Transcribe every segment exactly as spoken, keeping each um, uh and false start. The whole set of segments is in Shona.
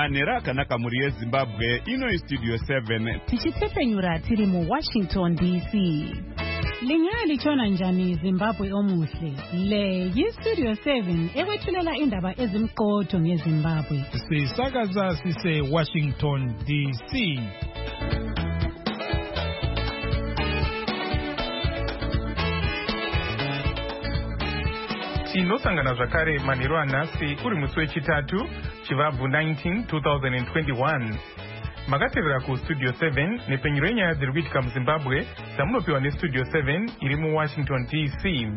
manhero akanaka muri yeZimbabwe. Ino Studio seven tichitepfenyura tiri mu Washington D C. Linyaya litshona njani Zimbabwe omuhle? Le yiStudio seven ekwethulela indaba ezimqotho ngeZimbabwe. Sisakaza sise Washington D C. Inosangana zvakare manhero anhasi uri musi wechitatu chivabvu nineteen twenty twenty-one. Makatevera kuStudio seven nepenyero yenyaya dziri kuitika muZimbabwe dzamunopiwa neStudio seven iri muWashington D C.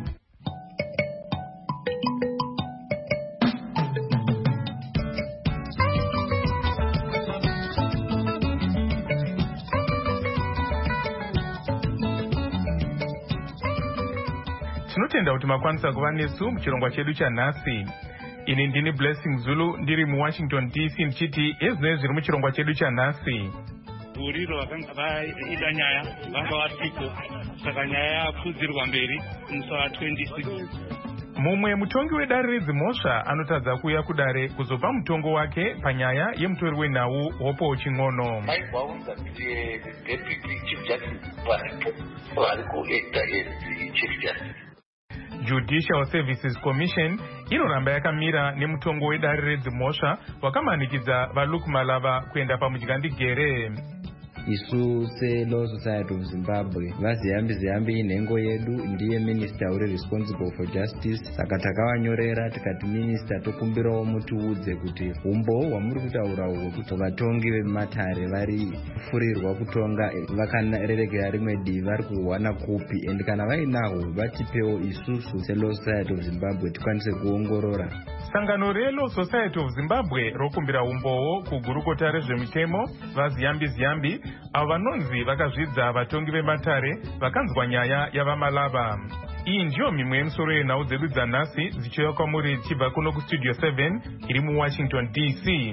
Tinotenda kuti makwanisa kuva nesu muchirongwa chedu chanhasi. Ini ndini Blessing Zulu ndiri muWashington D C ndichiti ezvinoi zviri muchirongwa chedu chanhasi. Uriro vakanga vaita nyaya vanga vasiko saka nyaya yapfudzirwa mberi musi wa26. Mumwe mutongi wedare redzimhosva anotadza kuuya kudare kuzopa mutongo wake panyaya yemutori wenhau Hope Ching'ono. Maibvaunza kuti deputy chief justice paripo vari kuacta as chief justice. Judicial Services Commission inoramba yakamira nemutongo wedare redzimhosva wakamanikidza vaLuke Malava kuenda pamudyandegere. Isu seLaw Society of Zimbabwe vaziyambi ziyambi inhengo yedu ndiye minister uri responsible for justice. Saka takavanyorera tikati minister tokumbirawo mutiudze kuti umbo hwamuri kutaura uhwo kuti vatongi vematare vari kufurirwa kutonga vakarerekera rimwe divi vari kuhwana kupi, and kana vainahwo vatipewo isusu seLaw Society of Zimbabwe tikwanise kuongorora. Sangano reLaw Society of Zimbabwe rokumbira umbowo kugurukota rezvemitemo vaziyambi ziyambi avo vanonzi vakazvidza vatongi vematare vakanzwa nyaya yavaMalava. Iyi ndiyo mimwe yemisoro yenhau dzedu dzanhasi dzichiuya kwamuri dzichibva kuno kuStudio seven iri muWashington D C.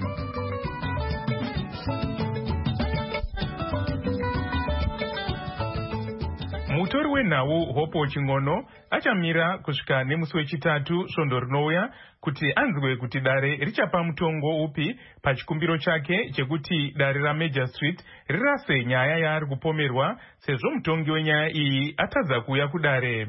Mutori wenhau Hope Ching'ono achamira kusvika nemusi wechitatu svondo rinouya kuti anzwe kuti dare richapa mutongo upi pachikumbiro chake chekuti dare raMajor Street rirase nyaya yaari kupomerwa sezvo mutongi wenyaya iyi atadza kuuya kudare.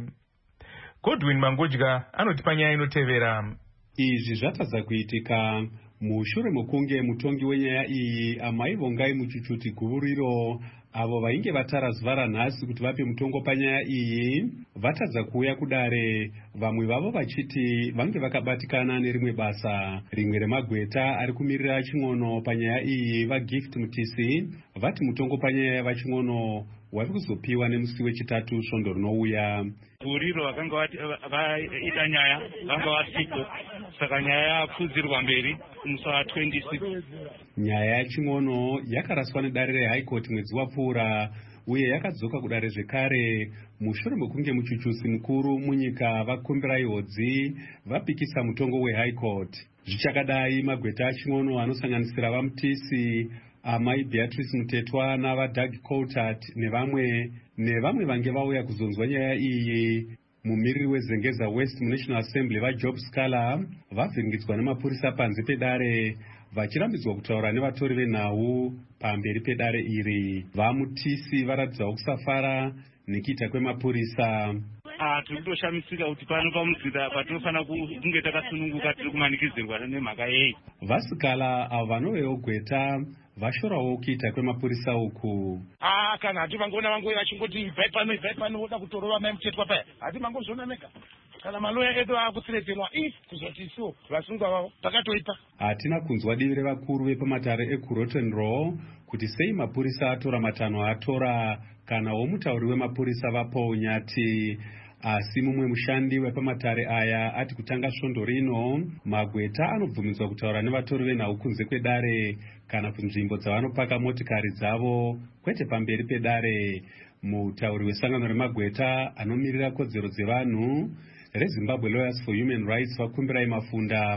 Godwin Mangodya anotipa nyaya inotevera. Izvi zvatadza kuitika mushure mokunge mutongi wenyaya iyi Amai Vongai Muchuchuti Guvuriro avo vainge vatara zuva ranhasi kuti vape mutongo panyaya iyi vatadza kuuya kudare, vamwe vavo vachiti vange vakabatikana nerimwe basa. Rimwe remagweta ari kumirira Ching'ono panyaya iyi vaGift Mutisi vati mutongo panyaya yavaChing'ono wari kuzopiwa nemusi wechitatu svondo rinouya. Uriro vakanga vaita nyaya vanga vasiko saka nyaya yapfudzirwa mberi musi wa26. Nyaya yaChing'ono yakaraswa nedare reHigh Court mwedzi wapfuura uye yakadzoka kudare zvekare mushure mokunge muchuchusi mukuru munyika vakumbira ihodzi vapikisa mutongo weHigh Court. Zvichakadai magweta aChing'ono anosanganisira vaMutisi, Amai Beatrice Mutetwa navaDoug Coulthard nevamwe nevamwe vange vauya kuzonzwa nyaya iyi. Mumiriri weZengeza West muNational Assembly vaJob Scala vavhiringidzwa nemapurisa panze pedare vachirambidzwa kutaura nevatori venhau pamberi pedare iri. VaMutisi varatidzawo kusafara nekuita kwemapurisa. Ah, tiri kutoshamisika kuti pano pamuzinda patinofanira kunge takasununguka tiri kumanikidzirwa nemhaka yeyi. VaScala avo vanovewo gweta vashorawo kuita kwemapurisa uku. Ah, kana hati vangoona vangu vachingoti ibvai pano ibvai pano voda kutorova Mai Mutetwa paya, hati mangozviona mega. Kana maloya edu akutsiredzerwa ii kuzoti isiwo vasungwa vavo takatoipa. Hatina kunzwa divi revakuru vepamatare eGroton Row kuti sei mapurisa atora matanho atora kanawo mutauri wemapurisa vaPaul Nyati. Asi mumwe mushandi wepamatare aya ati kutanga svondo rino magweta anobvumidzwa kutaura nevatori venhau kunze kwedare kana kunzvimbo dzavanopaka motikari dzavo kwete pamberi pedare. Mutauri wesangano remagweta anomirira kodzero dzevanhu reZimbabwe Lawyers for Human Rights vakumbirai Mafunda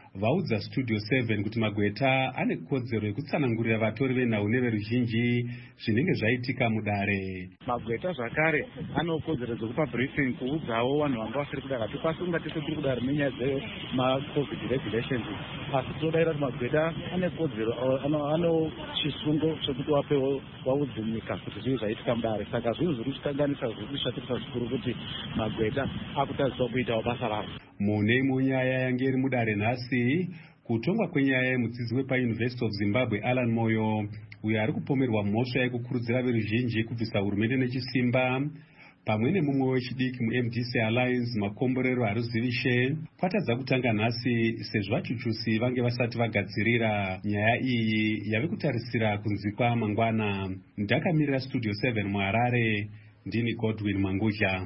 vaudza Studio seven kuti Magweta ane kodzero yekutsanangurira vatori venhau neveruzhinji zvinenge zvaitika mudare. Magweta zvakare ane kodzero dzekupa briefing kuudzawo vanhu vanga vasiri kudara kuti pasi ungatese tiri kudara nenyaya dzemacovid regulations, asi tinodaira kuti Magweta ane kodzero, ano chisungo chekuti wapewo waudze nyika kuti zvii zvaitika mudare. Saka zvinhu zviri kuchikanganisa zviri kushatisa zvikuru kuti Magweta akutariswa kuitawo basa ravo. Mune imwe nyaya yange iri mudare nhasi, kutongwa kwenyaya yemudzidzi wepaUniversity of Zimbabwe Alan Moyo, uyo ari kupomerwa mhosva yekukurudzira veruzhinji kubvisa hurumende nechisimba, pamwe nemumwe wechidiki muM D C Alliance Makomborero Haruzivishe, kwatadza kutanga nhasi sezvo vachuchusi vange vasati vagadzirira nyaya iyi yave kutarisira kunzikwa mangwana. Ndakamirira Studio seven muHarare, ndini Godwin Mangudya.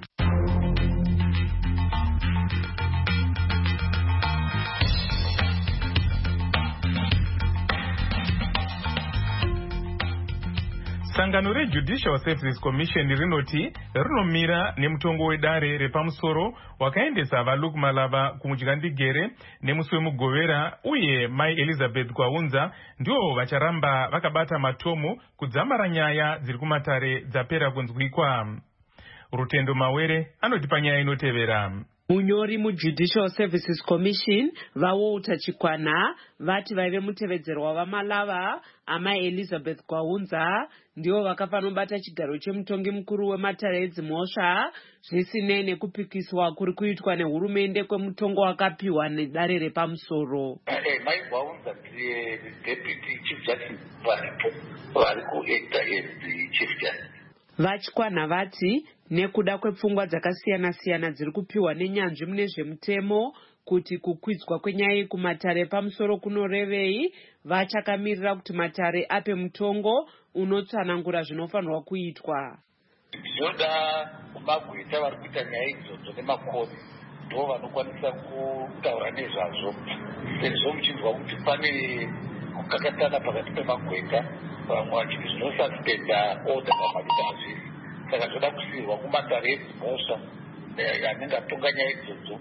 Sangano reJudicial Services Commission rinoti rinomira nemutongo wedare repamusoro wakaendesa vaLuke Malava kumudyandingere nemusi wemugovera, uye Mai Elizabeth Kwaunza ndio vacharamba vakabata matomu kudzamara nyaya dziri kumatare dzapera kunzwikwa. Rutendo Mawere anotipa nyaya inotevera. Munyori muJudicial Services Commission vaWalter Chikwana vati vaive mutevedzerwa vaMalava Amai Elizabeth Kwaunza ndio vakafanobata chigaro chemutongi mukuru wematare edzimhosva zvisinei nekupikiswa kuri kuitwa nehurumende kwemutongo wakapiwa nedare repamusoro. Mai Kwaunza ndiye deputy chief justice varipo vari kuacta as the chief justice. Vachikwana vati nekuda kwepfungwa dzakasiyana siyana dziri kupiwa nenyanzvi mune zvemutemo kuti kukwidzwa kwenyaya kumatare pamusoro kunorevei, vachakamirira kuti matare ape mutongo unotsanangura zvinofanirwa kuitwa. Zvinoda Magweta vari kuita nyaya idzodzo nemakore ndo vanokwanisa kutaura nezvazvo, sezvo muchinzwa kuti pane kukakatana pakati peMagweta, vamwe vachiti zvinosaspenda order pamaduka zviri. Saka zvoda kusiyirwa kumatare edzimhosva anenge atonga nyaya idzodzo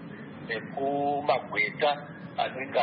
nekuMagweta anenge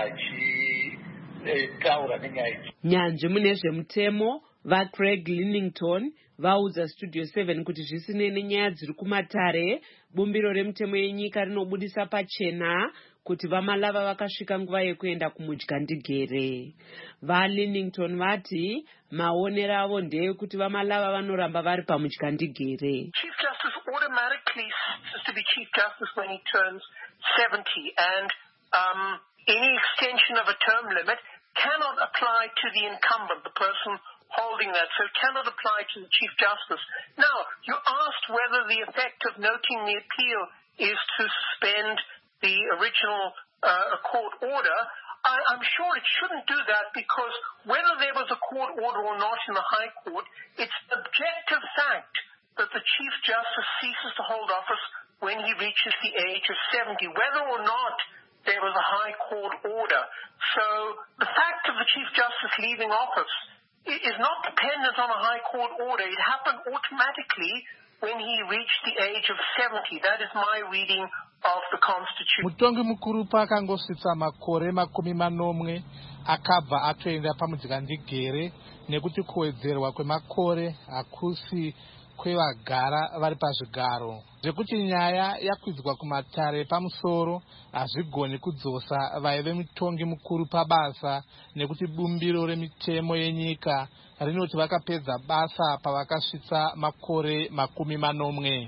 achitaura nenyaya idzodzo. Nyanzvi mune zvemutemo vaCraig Linnington vaudza Studio seven kuti zvisinei nenyaya dziri kumatare, bumbiro remutemo yenyika rinobudisa pachena kuti vaMalava vakasvika nguva yekuenda kumudyandingere. VaLinnington vati maonero avo ndeyekuti vaMalava vanoramba vari pamudyandingere. Chief Justice automatically ceases to be Chief Justice when he turns seventy, and um, any extension of a term limit cannot apply to the incumbent, the person holding that, so it cannot apply to the Chief Justice. Now, you asked whether the effect of noting the appeal is to suspend the original uh, court order. I, I'm sure it shouldn't do that, because whether there was a court order or not in the High Court, it's the objective fact that the Chief Justice ceases to hold office when he reaches the age of seventy, whether or not there was a High Court order. So the fact of the Chief Justice leaving office is not dependent on a High Court order. It happened automatically when he reached the age of seventy. That is my reading of the Constitution. Mutongi mukuru pakangosvitsa makore makumi manomwe akabva atoenda pamudyandingere nekuti kuwedzerwa kwemakore hakusi kwevagara vari pazvigaro, zvekuti nyaya yakwidzwa kumatare pamusoro hazvigoni kudzosa vaive mutongi mukuru pabasa, nekuti bumbiro remitemo yenyika rinoti vakapedza basa pavakasvitsa makore makumi manomwe.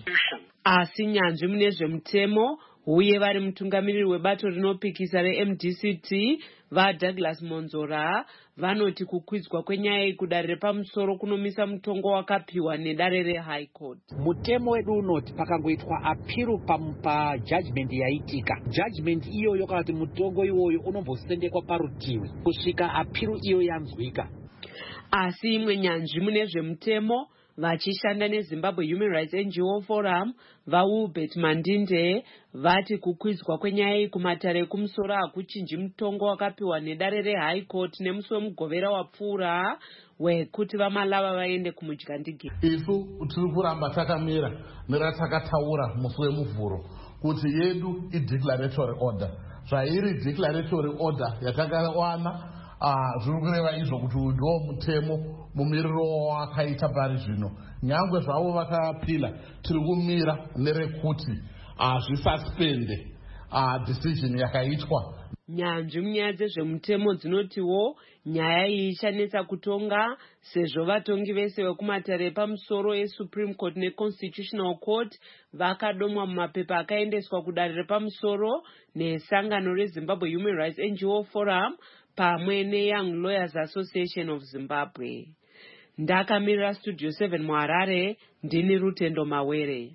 Asi nyanzvi mune zvemutemo uye vari mutungamiriri webato rinopikisa reM D C T vaDouglas Monzora vanoti kukwidzwa kwenyaya kudare repamusoro kunomisa mutongo wakapiwa nedare reHigh Court. Mutemo wedu unoti pakangoitwa apiru pajudgment yaitika, judgment iyoyo kana kuti mutongo iwoyo unombosendekwa parutivi kusvika apiru iyo yanzwika. Asi imwe nyanzvi mune zvemutemo vachishanda neZimbabwe Human Rights N G O Forum vaHubert Mandinde vati kukwidzwa kwenyaya kumatare kumusoro hakuchinji mutongo wakapiwa nedare reHigh Court nemusi wemugovera wapfuura wekuti vaMalava vaende kumudyandingere. Isu tiri kuramba takamira neratakataura musi wemuvhuro kuti yedu ideclaratory order. zvairi declaratory order yatakawana zviri kureva izvo kuti uyu ndiwo mutemo mumiriro wakaita pari zvino. Nyangwe zvavo vakapila, tiri kumira nerekuti zvisuspende decision yakaitwa. Nyanzvi munyaya dzezvemutemo dzinotiwo nyaya iyi ichanetsa kutonga sezvo vatongi vese vekumatare epamusoro eSupreme Court neConstitutional Court vakadomwa mumapepa akaendeswa kudare repamusoro nesangano reZimbabwe Human Rights N G O Forum pamwe neYoung Lawyers Association of Zimbabwe. Ndakamirira Studio seven muHarare, ndini Rutendo Mawere.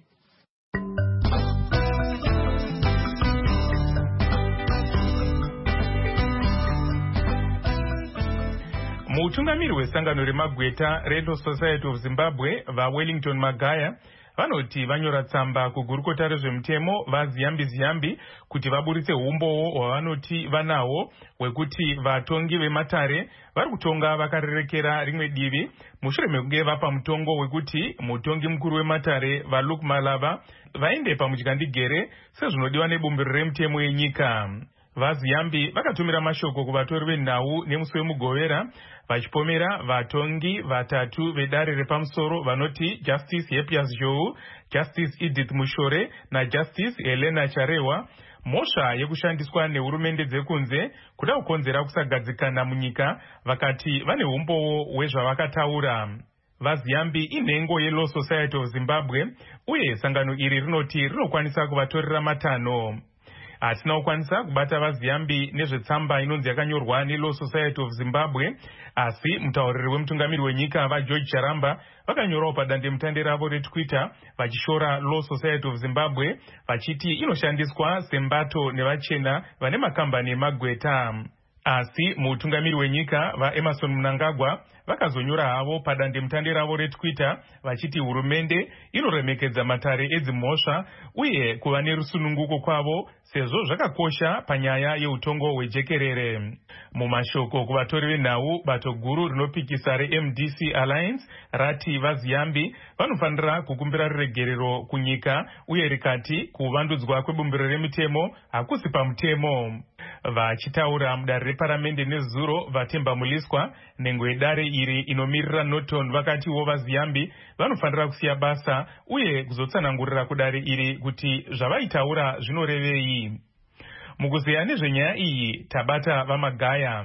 Mutungamiri wesangano remagweta Red Society of Zimbabwe vaWellington Magaya vanoti vanyora tsamba kugurukota rezvemutemo vaZiyambi Ziyambi kuti vaburitse umbowo hwavanoti vanawo hwekuti vatongi vematare vari kutonga vakarerekera rimwe divi mushure mekunge vapa mutongo hwekuti mutongi mukuru wematare vaLuke Malava vaende pamudyandigere sezvinodiwa nebumbiro remutemo yenyika. VaZiyambi vakatumira mashoko kuvatori venhau nemusi wemugovera vachipomera vatongi vatatu vedare repamusoro vanoti Justice Yepias Jou, Justice Edith Mushore naJustice Helena Charewa mhosva yekushandiswa nehurumende dzekunze kuda kukonzera kusagadzikana munyika, vakati vane umbowo hwezvavakataura. VaZiyambi inhengo yeLaw Society of Zimbabwe uye sangano iri rinoti rinokwanisa kuvatorera matanho. Hatina kukwanisa kubata vaZiyambi nezvetsamba inonzi yakanyorwa neLaw Society of Zimbabwe, asi mutauriri wemutungamiri wenyika vaGeorge Charamba vakanyorawo padandemutande ravo reTwitter vachishora Law Society of Zimbabwe vachiti inoshandiswa sembato nevachena vane makambani emagweta. Asi mutungamiri wenyika vaEmerson Mnangagwa vakazonyora havo padandemutande ravo reTwitter vachiti hurumende inoremekedza matare edzimhosva uye kuva nerusununguko kwavo sezvo zvakakosha panyaya yeutongo hwejekerere. Mumashoko kuvatori venhau, bato guru rinopikisa reM D C Alliance rati vaZiyambi vanofanira kukumbira ruregerero kunyika uye rikati kuvandudzwa kwebumbiro remitemo hakusi pamutemo. Vachitaura mudare reparamende nezuro vaTemba Muliswa nhengo yedare iri inomirira Norton vakatiwo vaZiyambi vanofanira kusiya basa uye kuzotsanangurira kudare iri kuti zvavaitaura zvinorevei. Mukuzeya nezvenyaya iyi tabata vaMagaya.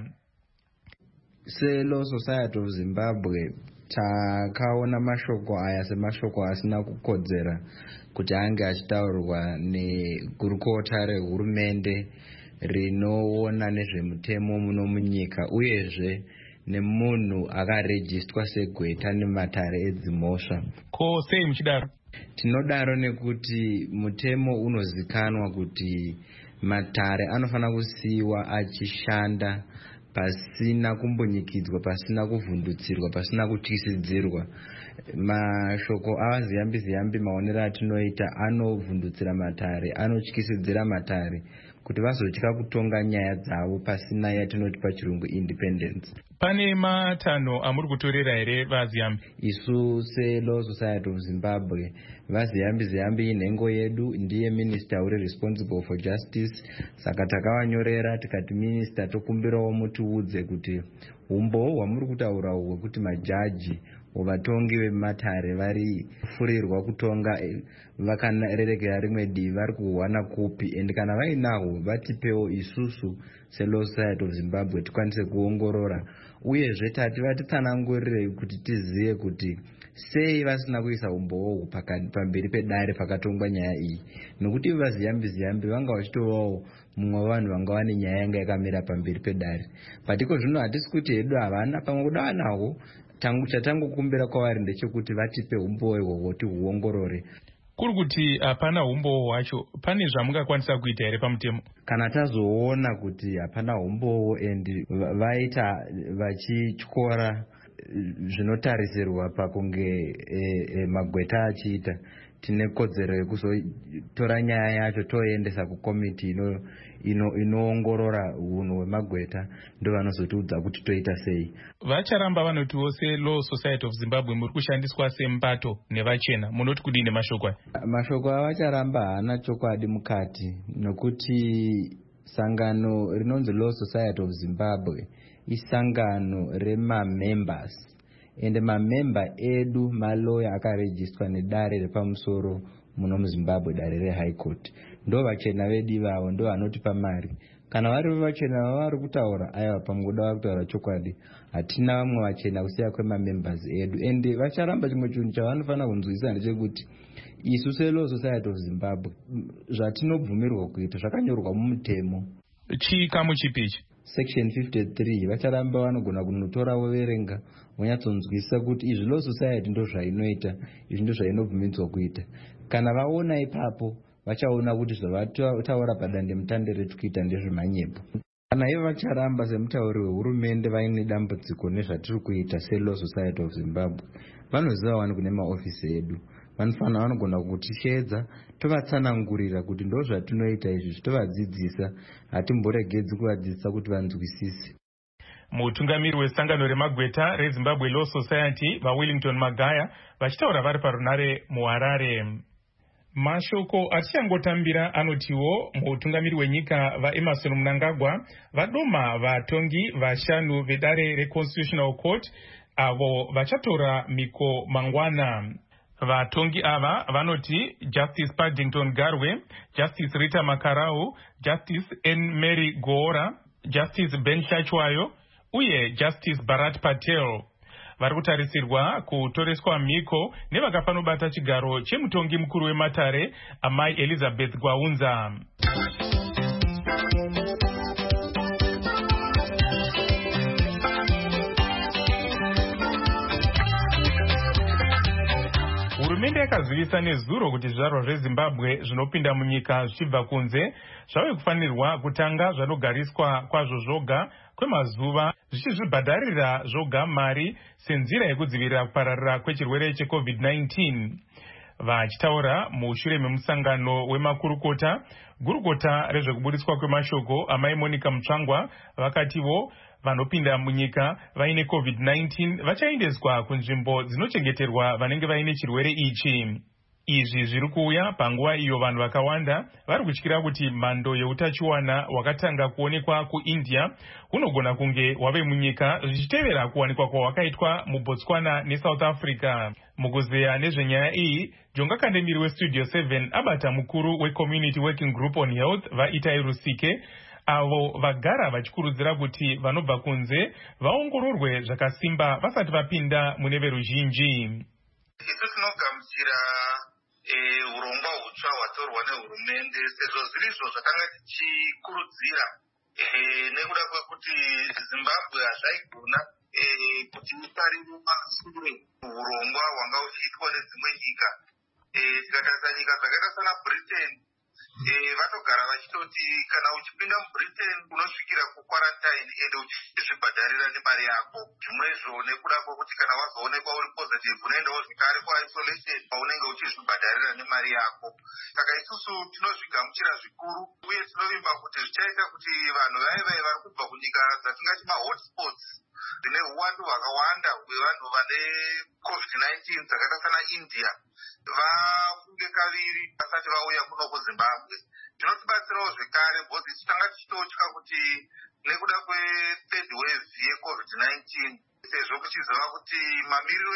SeLaw Society of Zimbabwe takaona mashoko aya semashoko asina kukodzera kuti ange achitaurwa negurukota rehurumende rinoona nezvemutemo muno munyika uyezve nemunhu akarejistwa segweta nematare edzimhosva. Ko sei muchidaro? Tinodaro nekuti mutemo unozikanwa kuti matare anofana kusiiwa achishanda pasina kumbunyikidzwa, pasina kuvhundutsirwa, pasina kutyisidzirwa. Mashoko avaZiyambi Ziyambi maonero atinoita anovhundutsira matare, anotyisidzira matare kuti vazotya kutonga nyaya dzavo pasina yatinoti pachirungu independence. Pane matanho amuri kutorera here vaZiyambi? Isu seLaw Society of Zimbabwe vaZiyambi Ziyambi inhengo yedu, ndiye minister uri responsible for justice, saka takavanyorera tikati minister tokumbirawo mutiudze kuti umbo hwamuri kutaura hwekuti majaji vatongi vematare vari kufurirwa kutonga vakarerekera rimwe divi vari kuwana kupi, ende kana vainahwo vatipewo isusu seLaw Society of Zimbabwe tikwanise kuongorora, uyezve tati vatitsanangurire kuti tizive kuti sei vasina kuisa umbowo pamberi pedare pakatongwa nyaya iyi, nokuti vaZiyambi Ziyambi vanga vachitovawo mumwe wavanhu vanga vane nyaya yanga yakamira pamberi pedare. Patiko zvino hatisi kuti hedu havana, pamwe kuda vanahwo tangu chatangokumbira kwavari ndechekuti vatipe umbowo ihwohwo tihuongorore. Kuri kuti hapana umbowo hwacho, pane zvamungakwanisa kuita here pamutemo? Kana tazoona kuti hapana umbowo endi vaita vachityora zvinotarisirwa pakunge e, e, magweta achiita, tine kodzero yekuzotora nyaya yacho toendesa kukomiti ino ino inoongorora unhu hwemagweta, ndo vanozotiudza kuti toita sei. Vacharamba vanoti wose Law Society of Zimbabwe muri kushandiswa sembato nevachena, munoti kudini mashoko aya? Mashoko avacharamba haana chokwadi mukati, nokuti sangano rinonzi Law Society of Zimbabwe isangano remamembers, ende mamemba edu maloya akarejistwa nedare repamusoro muno muZimbabwe, dare reHigh Court. Ndo vachena vedu ivavo ndo vanotipa mari. Kana vari vachena vari kutaura aiwa pamukuda vari kutaura chokwadi, hatina vamwe vachena kusiya kwemamembers edu, ende vacharamba. Chimwe chinhu chavanofanira kunzwisisa ndechekuti isu seLaw Society of Zimbabwe zvatinobvumirwa kuita zvakanyorwa mumutemo. Chikamu chipichi? Section fifty-three. Vacharamba vanogona kunotora voverenga vonyatsonzwisisa kuti izvi Law Society ndo zvainoita, izvi ndo zvainobvumidzwa kuita. Kana vaona ipapo vachaona kuti zvavataura padande mutande retu kuita ndezvemanyepo. Kana ivo vacharamba semutauri wehurumende vaine dambudziko nezvatiri kuita seLaw Society of Zimbabwe, vanoziva wani kune maofisi edu, vanofanira vanogona kutishedza tovatsanangurira kuti ndo zvatinoita izvi, tovadzidzisa, hatimboregedzi kuvadzidzisa kuti vanzwisise. Mutungamiri wesangano remagweta reZimbabwe Law Society vaWellington Magaya vachitaura vari parunare muHarare. Mashoko achangotambira anotiwo mutungamiri wenyika vaEmerson Mnangagwa vadoma vatongi vashanu vedare reConstitutional Court avo vachatora miko mangwana. Vatongi ava vanoti Justice Paddington Garwe, Justice Rita Makarau, Justice N. Mary Goora, Justice Ben Chachwayo uye Justice Bharat Patel. Vari kutarisirwa kutoreswa miko nevakafanobata chigaro chemutongi mukuru wematare Amai Elizabeth Gwaunza. Hurumende yakazivisa nezuro kuti zvizvarwa zveZimbabwe zvinopinda munyika zvichibva kunze zvave kufanirwa kutanga zvanogariswa kwazvo zvoga kwemazuva zvichizvibhadharira zvoga mari senzira yekudzivirira kupararira kwechirwere cheCovid nineteen. Vachitaura mushure memusangano wemakurukota, gurukota rezvekubudiswa kwemashoko Amai Monica Mutsvangwa vakativo vanopinda munyika vaine COVID nineteen vachaendeswa kunzvimbo dzinochengeterwa vanenge vaine chirwere ichi. Izvi zviri kuuya panguva iyo vanhu vakawanda vari kutyira kuti mhando yeutachiwana hwakatanga kuonekwa kuIndia hunogona kunge wave munyika zvichitevera kuwanikwa kwahwakaitwa muBotswana neSouth Africa. Mukuzeya nezvenyaya iyi, Jonga Kandemiri weStudio seven abata mukuru weCommunity Working Group on Health vaItai Rusike, avo vagara vachikurudzira kuti vanobva kunze vaongororwe zvakasimba vasati vapinda mune veruzhinji. Isu tinogamuchira urongwa hutsva hwatorwa nehurumende sezvo zvirizvo zvakanga tichikurudzira nekuda kwekuti Zimbabwe hazvaigona kuti itarire mashure urongwa hwanga uchiitwa nedzimwe nyika. Tikatarisa nyika dzakaita sana Britain, vanogara vachitoti kana uchipinda muBritain unosvikira kukwarantine ende uchizvibhadharira nemari yako. Zvimwezvo nekuda kwekuti kana wazoonekwa uri positive unoendawo zvekare kuisolation paunenge uchizvibhadharira nemari yako. Saka isusu tinozvigamuchira zvikuru uye tinovimba kuti zvichaita kuti vanhu vaive vari kubva kunyika dzatingati mahotspots dzine uwandu hwakawanda hwevanhu vane COVID nineteen dzakaita sana India vafunge kaviri vasati vauya kuno kuZimbabwe. Zvinotibatsirawo zvekare bhozi tanga tichitotya kuti nekuda kwethird wave yeCovid nineteen sezvo kuchizova kuti mamiriro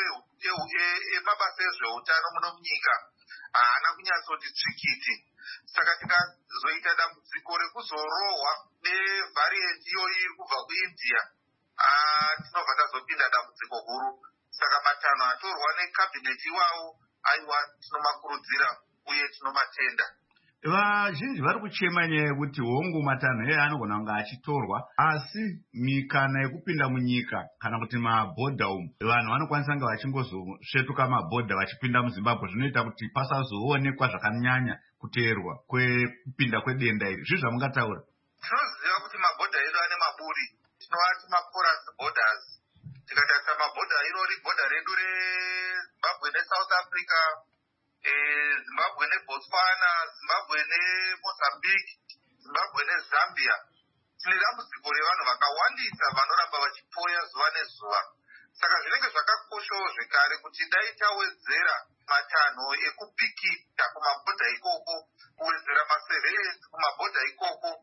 emabasa ezveutano muno munyika haana kunyatsoti tsvikiti. Saka tikazoita dambudziko rekuzorohwa nevariant iyo iri kubva kuIndia, tinobva tazopinda dambudziko huru. Saka matanho atorwa nekabhineti iwawo aiwa tinomakurudzira uye tinomatenda. Vazhinji vari kuchema nyaya yekuti hongu matanho aya anogona kunge achitorwa, asi mikana yekupinda munyika kana kuti mabhodha umu vanhu vanokwanisa kunge vachingozosvetuka mabhodha vachipinda muZimbabwe, zvinoita kuti pasazoonekwa zvakanyanya kuteerwa kwekupinda kwedenda iri. Zvizvi zvamungataura? Tinoziva kuti mabhodha edu ane maburi, tinovati maporous borders. Tikatarisa mabhodha irori bhodha redu reZimbabwe neSouth Africa, Zimbabwe neBotswana, Zimbabwe neMozambique, Zimbabwe neZambia, tine dambudziko revanhu vakawandisa vanoramba vachipoya zuva nezuva. Saka zvinenge zvakakoshawo zvekare kuti dai tawedzera matanho ekupikita kumabhodha ikoko, kuwedzera masurveillance kumabhodha ikoko,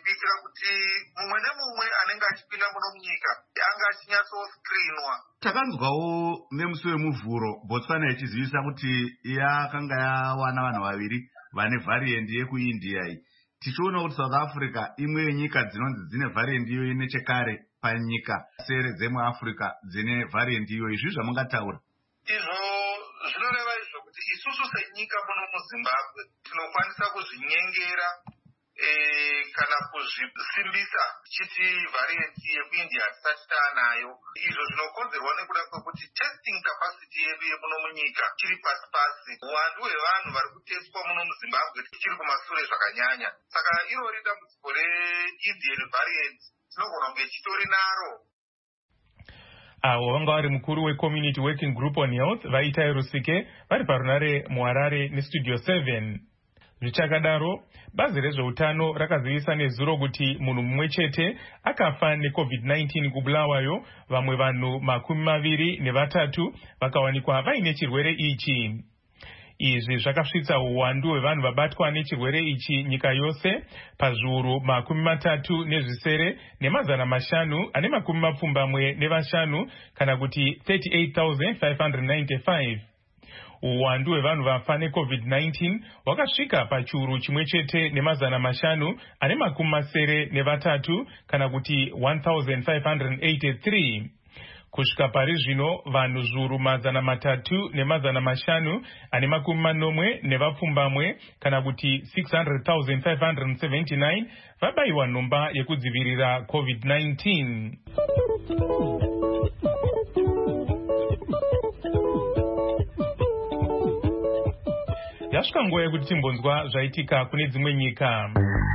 kuitira kuti mumwe nemumwe anenge achipinda muno munyika anga achinyatsoscreenwa. Takanzwawo nemusi wemuvhuro Botswana ichizivisa kuti yakanga yawana vanhu vaviri vane variant yekuindia iyi. Tichiona kuti South Africa imwe yenyika dzinonzi dzine variant iyoyi nechekare panyika sere dzemuAfrica dzine variant iyoyi. Izvi zvamungataura? Izvo zvinoreva izvo kuti isusu senyika muno muZimbabwe tinokwanisa kuzvinyengera eh, kana kuzvisimbisa tichiti variant yekuindia hatisati taanayo. Izvo zvinokonzerwa nekuda kwekuti testing capacity yedu yemuno munyika chiri pasi pasi. Uwandu hwevanhu vari kutestwa muno muZimbabwe tichiri kumashure zvakanyanya. Saka irori dambudziko reIndian variant tinogona kunge chitori naro. Avo vanga vari mukuru weCommunity Working Group on Health vaita Rusike vari parunare muHarare neStudio seven. Zvichakadaro, bazi rezveutano rakazivisa nezuro kuti munhu mumwe chete akafa neCovid nineteen kubulawayo, vamwe vanhu makumi maviri nevatatu vakawanikwa vaine chirwere ichi. Izvi zvakasvitsa uwandu hwevanhu vabatwa nechirwere ichi nyika yose pazviuru makumi matatu nezvisere nemazana mashanu ane makumi mapfumbamwe nevashanu kana kuti thirty-eight thousand five hundred ninety-five. Uwandu hwevanhu vafa neCovid nineteen wakasvika pachiuru chimwe chete nemazana mashanu ane makumi masere nevatatu kana kuti one thousand five hundred eighty-three. Kusvika pari zvino vanhu zviuru mazana matatu nemazana mashanu ane makumi manomwe nevapfumbamwe kana kuti six hundred thousand five hundred seventy-nine vabayiwa nhomba yekudzivirira COVID nineteen. Yasvika nguva yekuti timbonzwa zvaitika kune dzimwe nyika.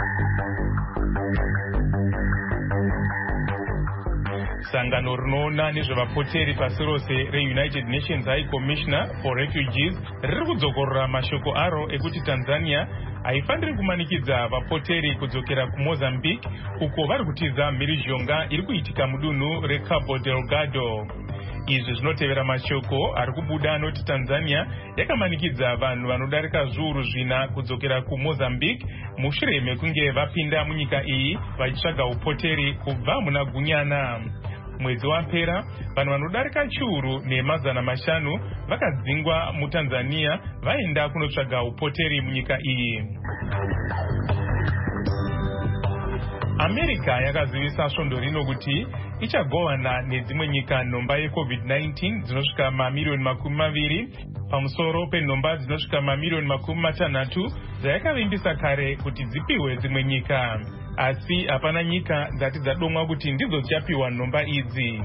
Sangano rinoona nezvevapoteri pasi rose reUnited Nations High Commissioner for Refugees riri kudzokorora mashoko aro ekuti Tanzania haifaniri kumanikidza vapoteri kudzokera kuMozambique uko vari kutiza mhirizhonga iri kuitika mudunhu reCabo Delgado. Izvi zvinotevera mashoko ari kubuda anoti Tanzania yakamanikidza vanhu vanodarika zviuru zvina kudzokera kuMozambique mushure mekunge vapinda munyika iyi vachitsvaga upoteri kubva muna Gunyana. Mwedzi wapera vanhu vanodarika chiuru nemazana mashanu vakadzingwa muTanzania vaenda kunotsvaga upoteri munyika iyi. America yakazivisa svondo rino kuti ichagovana nedzimwe nyika nhomba yeCovid nineteen dzinosvika mamiliyoni makumi maviri pamusoro penhomba dzinosvika mamiliyoni makumi matanhatu dzayakavimbisa kare kuti dzipiwe dzimwe nyika. Asi hapana nyika dzati dzadomwa kuti ndidzo dzichapiwa nhomba idzi.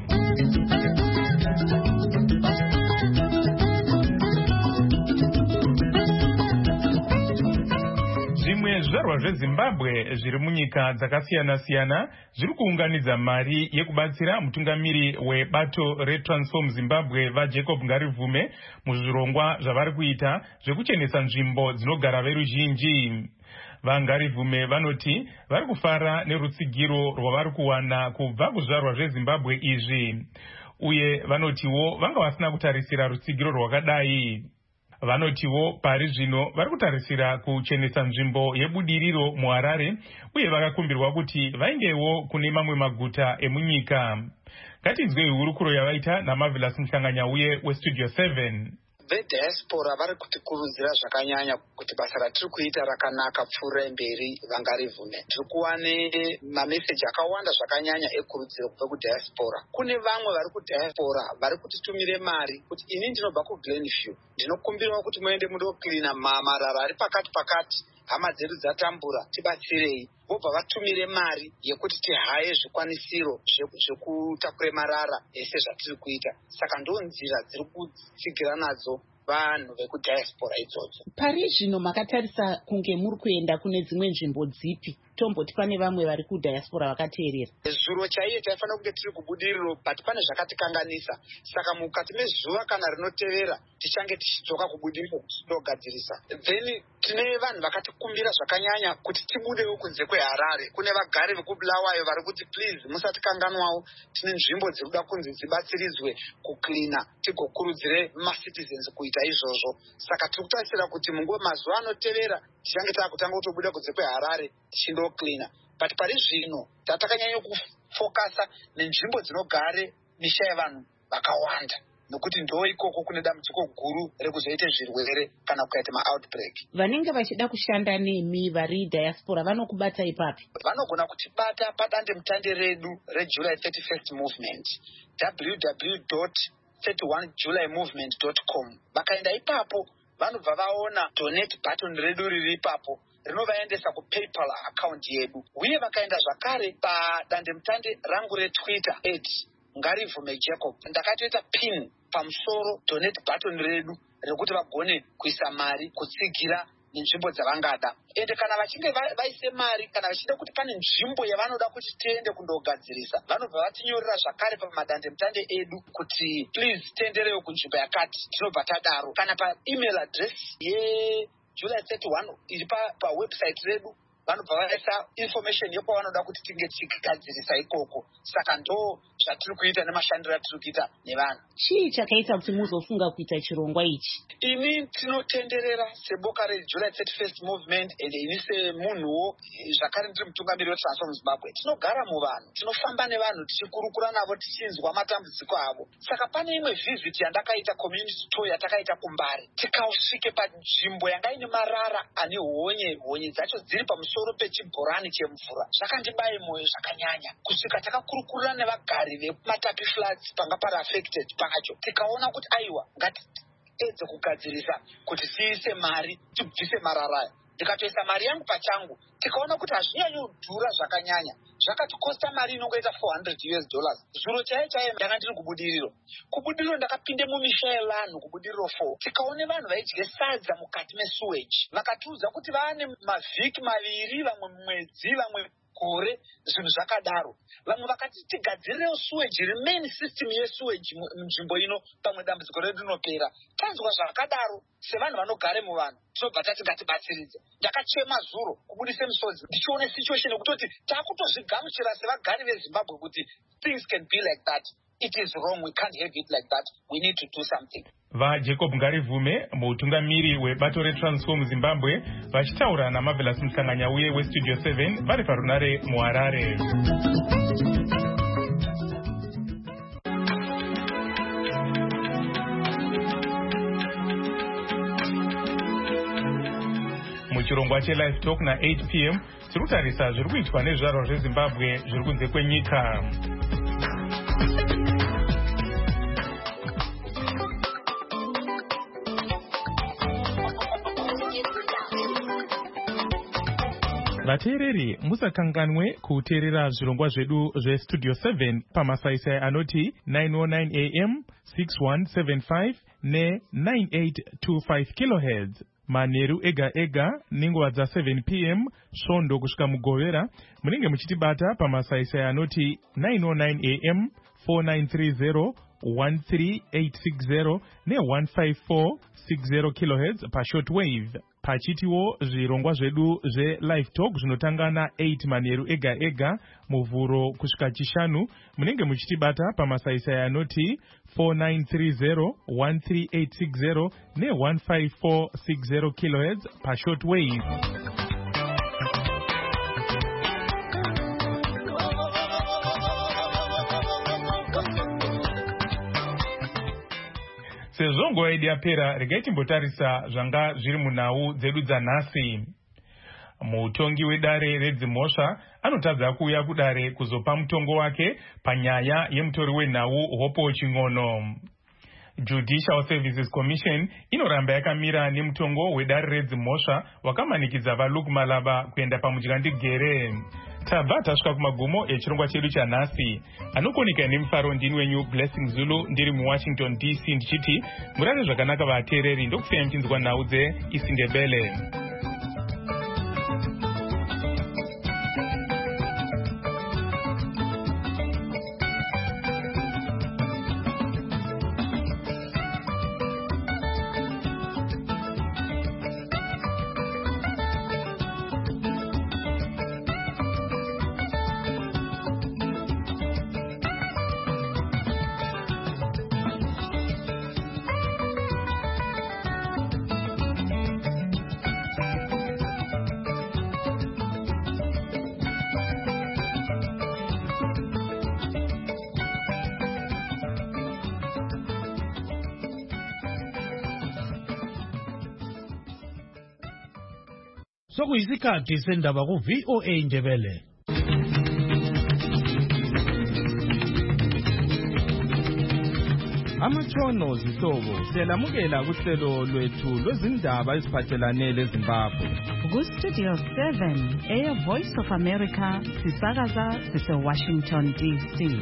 Zvimwe zvizvarwa zveZimbabwe zviri munyika dzakasiyana-siyana zviri kuunganidza mari yekubatsira mutungamiri webato reTransform Zimbabwe vaJacob Ngarivume muzvirongwa zvavari kuita zvekuchenesa nzvimbo dzinogara veruzhinji. VaNgarivume vanoti vari kufara nerutsigiro rwavari kuwana kubva kuzvarwa zveZimbabwe izvi, uye vanotiwo vanga vasina kutarisira rutsigiro rwakadai. Vanotiwo pari zvino vari kutarisira kuchenesa nzvimbo yebudiriro muHarare uye vakakumbirwa kuti vaendewo kune mamwe maguta emunyika. Ngatinzwe hurukuro yavaita naMarvelous Muhlanganyauye weStudio seven. VeDiaspora vari kutikurudzira zvakanyanya kuti basa ratiri kuita rakanaka pfuura mberi vaNgarivume. Tiri kuwane mameseji akawanda zvakanyanya ekurudziro kubva kuDiaspora. Kune vamwe vari kuDiaspora vari kutitumire mari kuti ini ndinobva kuGlenview ndinokumbirwa kuti muende mundoklina marara ari pakati pakati, hama dzedu dzatambura, tibatsirei. Vobva vatumire mari yekuti tihaye zvikwanisiro zvekutakure marara ese zvatiri kuita. Saka ndo nzira dziri kutsigira nadzo vanhu vekuDiaspora idzodzo. Pari zvino makatarisa kunge muri kuenda kune dzimwe nzvimbo dzipi? Tomboti pane vamwe vari kuDiaspora vakateerera. Zuro chaiye taifanira kunge tiri kubudiriro, but pane zvakatikanganisa. Saka mukati mezuva kana rinotevera tichange tichidzoka kubudiriro tinogadzirisa. Then tine vanhu vakatikumbira zvakanyanya kuti tibudewo kunze kweHarare. Kune vagari vekubulawayo vari kuti please musatikanganwawo, tine nzvimbo dziri kuda kunzi dzibatsiridzwe kuklina tigokurudzire macitizens kuita izvozvo. Saka tiri kutarisira kuti munguva mazuva anotevera tichange taakutanga kutobuda kunze kweHarare tichindo klina. but pari zvino tatakanyanya kufokasa nenzvimbo dzinogare misha yevanhu vakawanda nokuti ndo ikoko kune dambudziko guru rekuzoite zvirwere kana kukaita ma-outbreak. Vanenge vachida kushanda nemi vari diaspora vanokubata ipapi? Vanogona kutibata padande mutande redu rejuly thirty-first movement w w w dot thirty-one july movement dot com. Vakaenda ipapo vanobva vaona donate button redu riri ipapo rinovaendesa kupaypal account yedu, uye vakaenda zvakare padande mutande rangu retwitter at Ngarivume Jacob ndakatoita pin pamusoro donate button redu rekuti vagone kuisa mari kutsigira nenzvimbo dzavangada. Ende kana vachinge vaise mari kana vachida kuti pane nzvimbo yavanoda kuti tiende kundogadzirisa, vanobva vatinyorera zvakare pamadande mutande edu kuti please tenderewo kunzvimbo yakati, tinobva tadaro. Kana pa email address ye July thirty-one iri pa website redu vanobva vaisa information yekwavanoda kuti tinge tichigadzirisa ikoko. Saka ndo zvatiri kuita nemashandiro atiri kuita nevanhu. Chii chakaita kuti muzofunga kuita chirongwa ichi? Ini tinotenderera seboka rejuly thirty-first movement ende ini semunhuwo zvakare ndiri mutungamiri weTransform Zimbabwe. Tinogara muvanhu, tinofamba nevanhu tichikurukura navo tichinzwa matambudziko avo. Saka pane imwe visit yandakaita community tour yatakaita kuMbare, tikasvike panzvimbo yanga ine marara ane honye, honye dzacho dziri pamusoro pechibhorani chemvura. Zvakandibaye mwoyo zvakanyanya kusvika takakurukura nevagari vematapi floods panga pari affected pacho, tikaona kuti aiwa ngatiedze kugadzirisa kuti tiise mari tibvise mararaya. Ndikatoisa mari yangu pachangu, tikaona kuti hazvinyanyi kudhura zvakanyanya, zvakatikosta mari inongoita four hundred U S dollars. Zuro chaiye chaiye ndanga ndiri kubudiriro. Kubudiriro ndakapinde mumisha yevanhu kubudiriro four. Tikaone vanhu vaidye sadza mukati mesewage. Vakatiudza kuti vane mavhiki maviri, vamwe mwedzi, vamwe gore, zvinhu zvakadaro. Vamwe vakati tigadzirirewo sewage, remain system yesewage munzvimbo ino pamwe dambudziko redu rinopera. Tanzwa zvakadaro sevanhu vanogare muvanhu, tinobva tati ngatibatsiridze. Ndakachema zuro kubudise misodzi ndichione situation yekutoti taakutozvigamuchira sevagari veZimbabwe kuti things can be like that. It is wrong. We can't have it like that. We need to do something. VaJacob Ngarivume, mutungamiri webato reTransform Zimbabwe, vachitaura naMarvelous Mhlanganyauye weStudio seven vari parunare muHarare. Muchirongwa cheLive Talk na eight p m tiri kutarisa zviri kuitwa nezvizvarwa zveZimbabwe zviri kunze kwenyika. Vateereri, musakanganwe kuteerera zvirongwa zvedu zveStudio seven pamasaisai anoti nine oh nine a m, six one seven five ne nine eight two five kilohertz. Manheru ega ega nenguva dza seven p m svondo kusvika mugovera munenge muchitibata pamasaisai anoti nine oh nine a m, four nine three zero, one three eight six zero ne one five four six zero kilohertz pashortwave. Pachitiwo zvirongwa zvedu zveLive Talk zvinotanga na eight manheru ega ega muvhuro kusvika chishanu munenge muchitibata pamasaisai anoti four nine three zero, one three eight six zero ne one five four six zero kilohertz pashortwave. Sezvo nguva yedu yapera, regai timbotarisa zvanga zviri munhau dzedu dzanhasi. Mutongi wedare redzimhosva anotadza kuuya kudare kuzopa mutongo wake panyaya yemutori wenhau Hopo Ching'ono. Judicial Services Commission inoramba yakamira nemutongo wedare redzimhosva wakamanikidza vaLuke Malaba kuenda pamudyandingere. Tabva tasvika kumagumo echirongwa chedu chanhasi. Anokonika nemufaro ndini wenyu Blessing Zulu ndiri muWashington D C ndichiti murare zvakanaka vateereri ndokusiya muchinzwa nhau dzeIsindebele. sokuyisikhathi sendaba ku V O A Ndebele. Amatshono zihlobo siyalamukela kuhlelo lwethu lwezindaba eziphathelane leZimbabwe. Ku Studio seven Air Voice of America sisakaza sise Washington D C.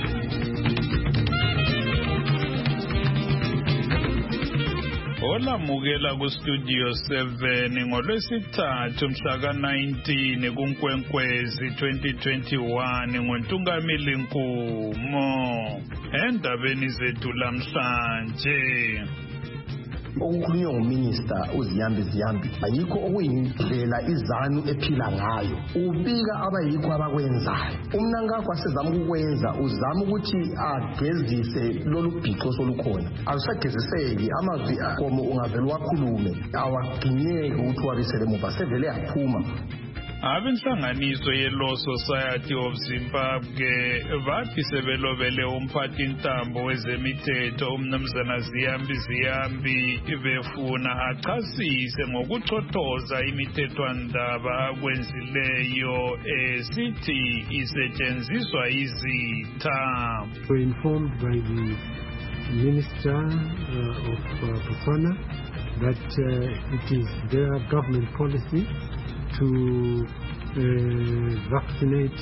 Olamukela ku Studio seven ngolwesithathu mhla ka nineteen kuNkwenkwezi twenty twenty-one ngoNtungamili Nkumo. Endabeni zethu lamhlanje okukhulunywa nguminister uZiyambi Ziyambi ayikho okuyindlela izanu ephila ngayo ubika abayikho abakwenzayo umnankakho asezama ukwenza uzama ukuthi agezise lolu bhixo solukhona akusageziseki amazwi akomo ungavela wakhulume awaginyeke ukuthi wabisele emuva sevele yaphuma. Abenhlanganiso ye-Law Society of Zimbabwe bathi sebelobele umphathintambo wezemithetho umnumzana Ziyambi Ziyambi befuna achasise ngokuchothoza imithethwandaba akwenzileyo esithi isetshenziswa izitha. We're informed by the Minister uh, of uh, Botswana that uh, it is their government policy to uh, vaccinate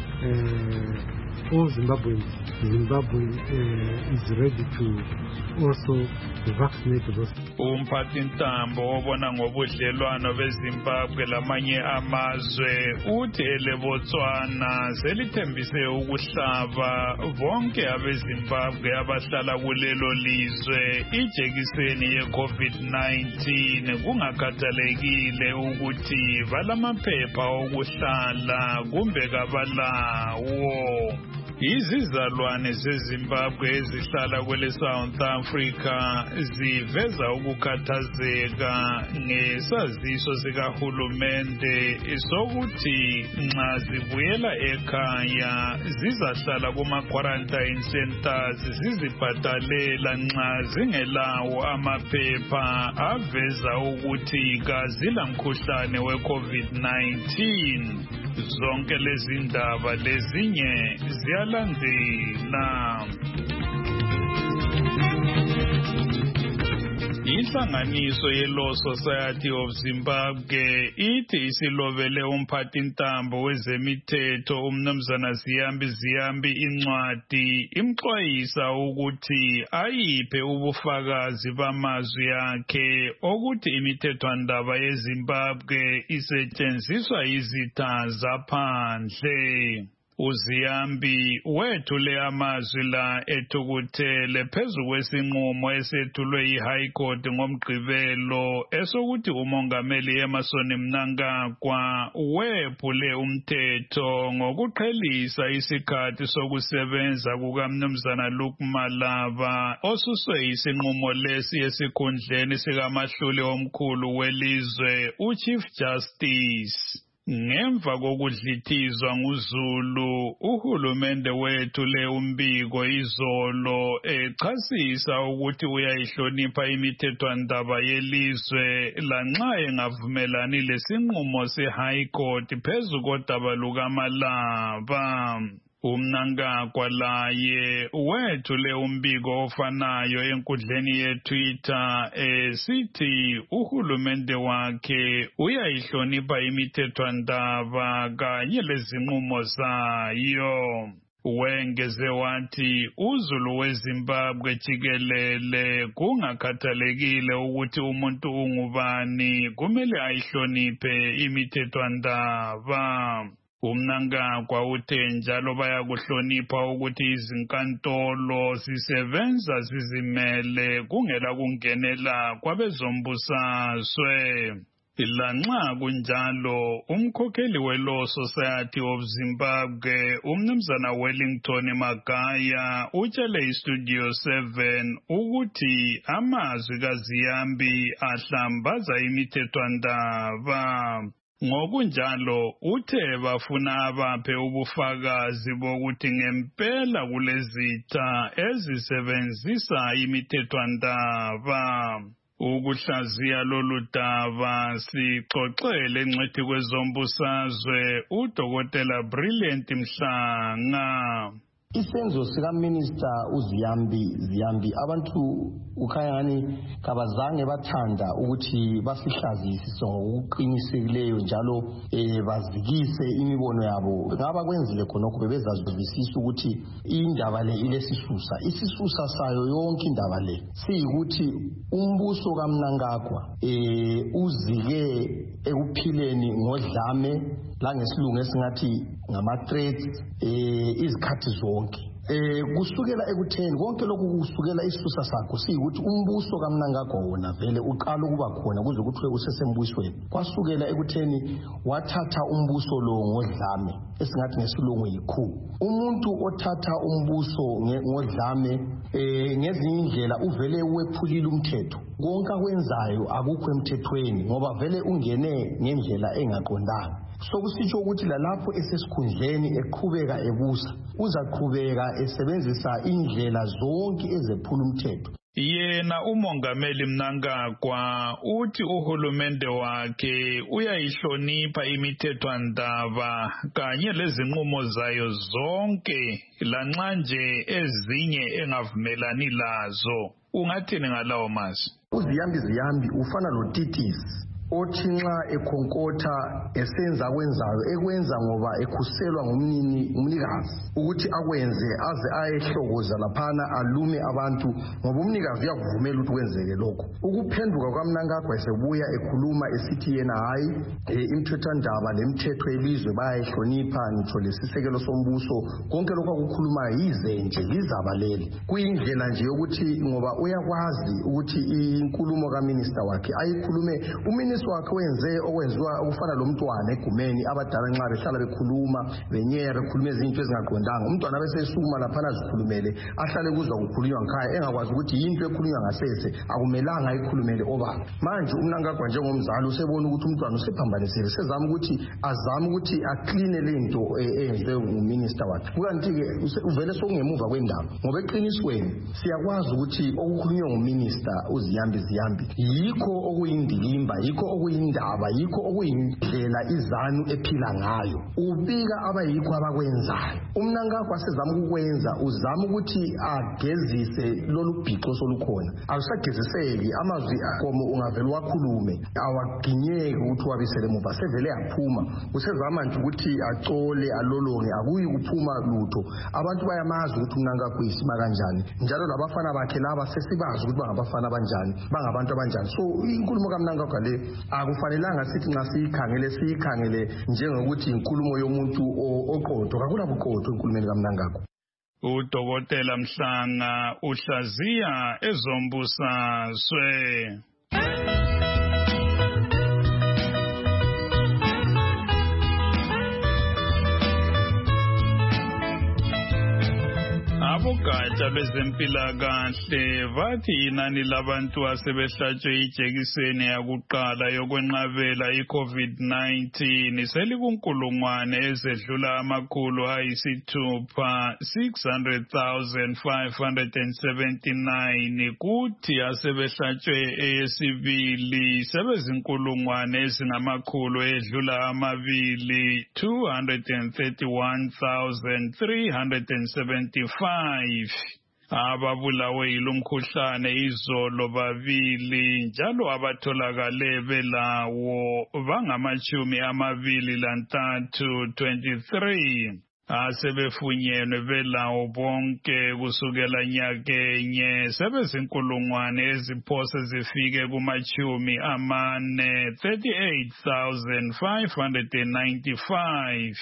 uh, all Zimbabweans. Zimbabwe uh, is ready to also vaccinate those. Umphathintambo obona ngobudlelwano beZimbabwe lamanye amazwe uthi eleBotswana selithembise ukuhlaba bonke abeZimbabwe abahlala kulelo lizwe ijekiseni ye-COVID nineteen kungakhathalekile ukuthi balamaphepha okuhlala kumbe kabalawo. Izizalwane zeZimbabwe ezihlala kwele South Africa ziveza ukukhathazeka ngesaziso sikahulumende sokuthi nxa zibuyela ekhaya zizahlala kuma-quarantine centers zizibhadalela nxa zingelawo amaphepha aveza ukuthi kazila mkhuhlane we-COVID nineteen. Zonke lezi ndaba lezinye ziyalandela. Inhlanganiso ye-Law Society of Zimbabwe ithi isilobele umphathintambo wezemithetho umnumzana Ziyambi Ziyambi incwadi imxwayisa ukuthi ayiphe ubufakazi bamazwi akhe ukuthi imithethwandaba yeZimbabwe isetshenziswa izitha zaphandle. uZiyambi wethule amazwi la ethukuthele phezu kwesinqumo esethulwe yi-High Court ngomgqibelo esokuthi umongameli Emmerson Mnangagwa wephule umthetho ngokuqhelisa isikhathi sokusebenza kukamnumzana Luke Malaba osuswe isinqumo lesi esikhundleni sikamahluli omkhulu welizwe uChief Justice. Ngemva kokudlithizwa nguZulu uhulumende wethule umbiko izolo echasisa ukuthi uyayihlonipha imithethwandaba yelizwe lanxa engavumelani lesinqumo se-High Court phezu kodaba lukaMalaba. Umnangagwa laye wethule umbiko ofanayo enkundleni yeTwitter esithi uhulumende wakhe uyayihlonipha imithethwandaba kanye lezinqumo zayo. Wengeze wathi uZulu weZimbabwe jikelele kungakhathalekile ukuthi umuntu ungubani kumele ayihloniphe imithethwandaba. Umnangagwa uthe njalo bayakuhlonipha ukuthi izinkantolo zisebenza zizimele kungela kungenela kwabezombusazwe. Lanxa kunjalo umkhokheli we-Law Society of Zimbabwe umnumzana Wellington Magaya utshele iStudio seven ukuthi amazwi kaZiyambi ahlambaza imithethwandaba. Ngokunjalo uthe bafuna abaphe ubufakazi bokuthi ngempela kulezitha ezisebenzisa imithethwandaba. Ukuhlaziya lolu daba sixoxele ngcwethi kwezombusazwe uDokotela Brilliant Mhlanga. Isenzo sika Minister uZiyambi Ziyambi abantu ukhaya ngani kabazange bathanda ukuthi basihlazise ngokuqinisekileyo njalo eh bazikise imibono yabo ngaba kwenzile khonokho bebezazwisisa ukuthi indaba le ilesisusa isisusa sayo yonke indaba le siyikuthi umbuso kaMnangagwa eh uzike ekuphileni ngodlame la ngesilungu esingathi ngama threats eh izikhathi zonke eh kusukela ekutheni konke lokhu kusukela isisusa sakho siyikuthi umbuso kaMnangagwa wona vele uqala ukuba khona kuze kuthiwe usesembusweni kwasukela ekutheni wathatha umbuso lo ngodlame esingathi ngesilungu yikhu umuntu othatha umbuso ngodlame eh ngezinye indlela uvele wephulile umthetho konke akwenzayo akukho emthethweni ngoba vele ungene ngendlela engaqondanga sokusitsho ukuthi lalapho esesikhundleni eqhubeka ebusa uzaqhubeka esebenzisa indlela zonke ezephula umthetho. Yena umongameli Mnangagwa uthi uhulumende wakhe uyayihlonipha imithethwandaba kanye lezinqumo zayo zonke lanxa nje ezinye engavumelani lazo. Ungathini ngalawo masi? uZiyambi Ziyambi ufana loTitisi othi nxa ekhonkotha esenza kwenzayo ekwenza ngoba ekhuselwa ngumnini umnikazi ukuthi akwenze aze ayehlokoza laphana alume abantu ngoba umnikazi uyakuvumela ukuthi kwenzeke lokho ukuphenduka kwaMnangagwa esebuya ekhuluma esithi yena hayi imthethwandaba lemithetho elizwe bayayihlonipha ngitho lesisekelo sombuso konke lokho akukhuluma yize nje lizabalele kuyindlela nje yokuthi ngoba uyakwazi ukuthi inkulumo kaminister wakhe ayikhulume uminister wakhe wenze okwenziwa okufana lomntwana egumeni abadala nxa behlala bekhuluma benyere bekhuluma izinto ezingaqondanga umntwana bese esukuma laphana azikhulumele ahlale kuzwa kukhulunywa ngikhaya engakwazi ukuthi yinto ekhulunywa ngasese akumelanga ayikhulumele obaba manje uMnangagwa njengomzali usebona ukuthi umntwana usephambanisele sezama ukuthi azama ukuthi aclean lento eyenziwe nguminister wakhe kukanti ke uvele sokungemuva kwendaba ngoba eqinisweni siyakwazi ukuthi okukhulunywa nguminister uZiyambi Ziyambi yikho okuyindilimba yikho okuyindaba yikho okuyindlela izanu ephila ngayo ubika abayikho abakwenzayo uMnangagwa sezama ukwenza uzama ukuthi agezise lolu bhixo solukhona awusageziseki amazwi akomo ungavela wakhulume awaginyeki ukuthi wabisele emuva sevele yaphuma usezama nje ukuthi acole alolonge akuyi kuphuma lutho abantu bayamazi ukuthi uMnangagwa uyisima kanjani njalo labafana bakhe laba sesibazi ukuthi bangabafana abanjani bangabantu abanjani so inkulumo kaMnangagwa le akufanelanga sithi nxa siyikhangele siyikhangele njengokuthi inkulumo yomuntu oqotho kakula buqotho enkulumeni kaMnangagwa. uDokotela Mhlanga uhlaziya ezombusazwe. Abogatsha lwezempilakahle bathi inani labantu asebehlatshwe ijekiseni yakuqala yokwenqabela i-COVID nineteen selikunkulungwane ezedlula amakhulu ayisithupha six hundred thousand five hundred seventy-nine kuthi asebehlatshwe eyesibili sebezinkulungwane ezingamakhulu edlula amabili two hundred thirty-one thousand three hundred seventy-five. Ababulawe yilomkhuhlane izolo babili njalo abatholakale belawo bangamachumi amabili lantathu twenty-three asebefunyenwe belawo bonke kusukela nyakenye sebezinkulungwane eziphose zifike kumachumi amane thirty-eight thousand five hundred ninety-five.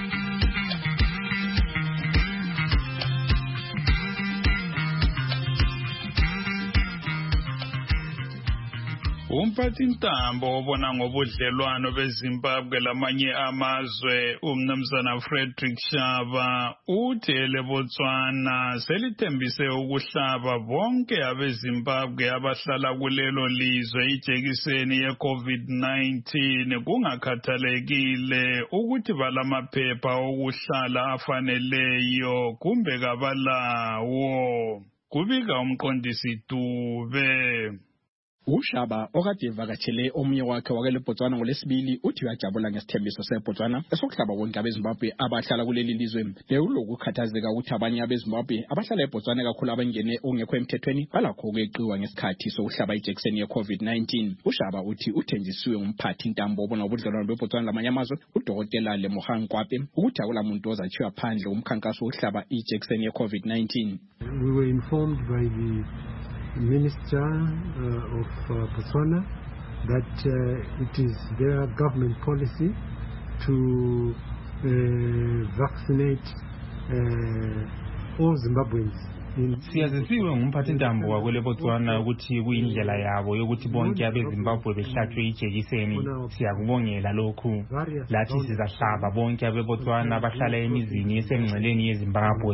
Umphathintambo obona ngobudlelwano beZimbabwe lamanye amazwe uMnumzana Frederick Shaba uthi eleBotswana selithembise ukuhlaba bonke abeZimbabwe abahlala kulelo lizwe ijekiseni ye-COVID nineteen kungakhathalekile ukuthi balamaphepha okuhlala afaneleyo kumbe kabalawo. Kubika umqondisi Dube. uShaba okade evakatshele omunye wakhe wakele Botswana ngolesibili uthi uyajabula ngesithembiso seBotswana esokuhlaba bonke abeZimbabwe abahlala kuleli lizwe lelokukhathazeka ukuthi abanye abeZimbabwe abahlala eBotswana kakhulu abangene ongekho emthethweni balakho ukweqiwa ngesikhathi sokuhlaba ijekiseni ye-COVID nineteen. uShaba uthi uthenjisiwe ngumphathi intambo obona ubudlelwano beBotswana lamanye amazwe uDokotela Lemoga Nkwape ukuthi akula muntu ozathiwa phandle umkhankaso wokuhlaba ijekiseni ye-COVID nineteen. We were informed by the Minister uh, of uh, Botswana that uh, it is their government policy to uh, vaccinate uh, all Zimbabweans. Siyazisiwe ngumphathi intambo wakwele Botswana ukuthi kuyindlela yabo yokuthi bonke abeZimbabwe behlatshwe ijekiseni. Siyakubongela lokhu. Lathi sizahlaba bonke abeBotswana abahlala emizini esemngceleni yeZimbabwe.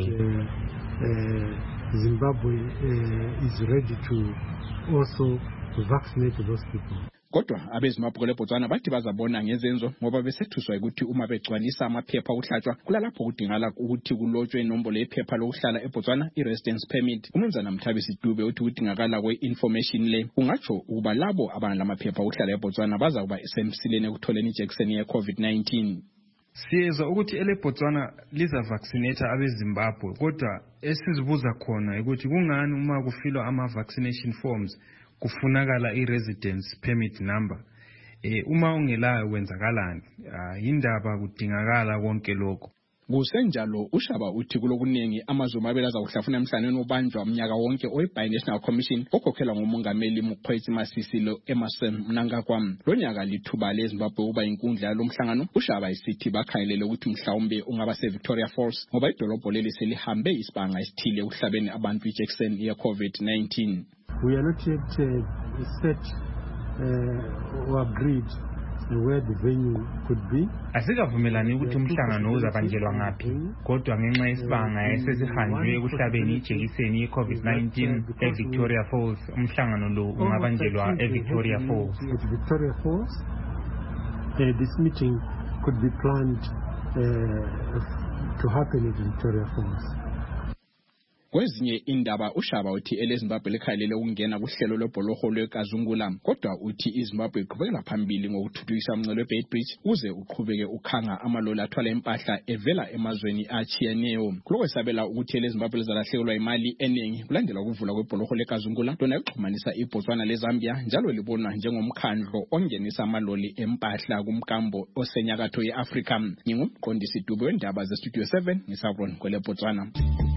Zimbabwe uh, is ready to also vaccinate those people. Kodwa abeZimbabwe leBotswana bathi bazabona ngezenzo ngoba besethuswa ukuthi uma begcwalisa amaphepha okuhlatshwa kulalapho kudingala ukuthi kulotshwe inombolo yephepha lokuhlala eBotswana i-residence permit. Umnumzana Mthabisi Dube uthi kudingakala kwe-information le kungatsho ukuba labo abanalamaphepha okuhlala eBotswana bazakuba esemsileni ekutholeni ijekiseni ye-COVID nineteen. Siyezwa ukuthi eleBotswana liza vaccinate abeZimbabwe kodwa esizibuza khona ukuthi kungani uma kufilwa ama vaccination forms kufunakala i-residence permit number. Eh uma ungelayo kwenzakalani? Indaba kudingakala konke lokho. Kusenjalo uShaba uthi kulokuningi amazwe mabela zakuhlafuna emhlanweni obanjwa umnyaka wonke oyi-Binational Commission okhokhelwa ngumongameli Mokgweetsi Masisilo Emerson Mnangagwa. Lo nyaka lithuba leZimbabwe uba inkundla lomhlangano. uShaba isithi bakhangelele ukuthi mhlawumbe ungaba se-Victoria Falls ngoba idolobho leli selihambe isibanga esithile ukuhlabeni abantu ijekiseni ye-COVID nineteen. We are not yet uh, set uh, or agreed where the venue could be. Asikavumelani ukuthi umhlangano uzabanjelwa ngaphi kodwa ngenxa yesibanga esesihanjwe ekuhlabeni ijekiseni ye-COVID nineteen eVictoria Falls umhlangano lo ungabanjelwa eVictoria Falls. At Victoria Falls, uh, this meeting could be planned uh, to happen at Victoria Falls. Kwezinye indaba uShaba uthi eleZimbabwe likhalele ukungena kuhlelo lwebholoho lweKazungula kodwa uthi iZimbabwe iqhubekela phambili ngokuthuthukisa umngcele weBeitbridge uze uqhubeke ukhanga amaloli athwala impahla evela emazweni achiyeneyo. Kulokwesabela ukuthi eleZimbabwe lizalahlekelwa imali eningi kulandela ukuvula kwebholoho leKazungula lona exhumanisa iBotswana leZambia njalo libonwa njengomkhandlo ongenisa amaloli empahla kumkambo osenyakatho yeAfrika. Ngingumqondisi Dube wendaba zeStudio seven ngisabona kwele Botswana.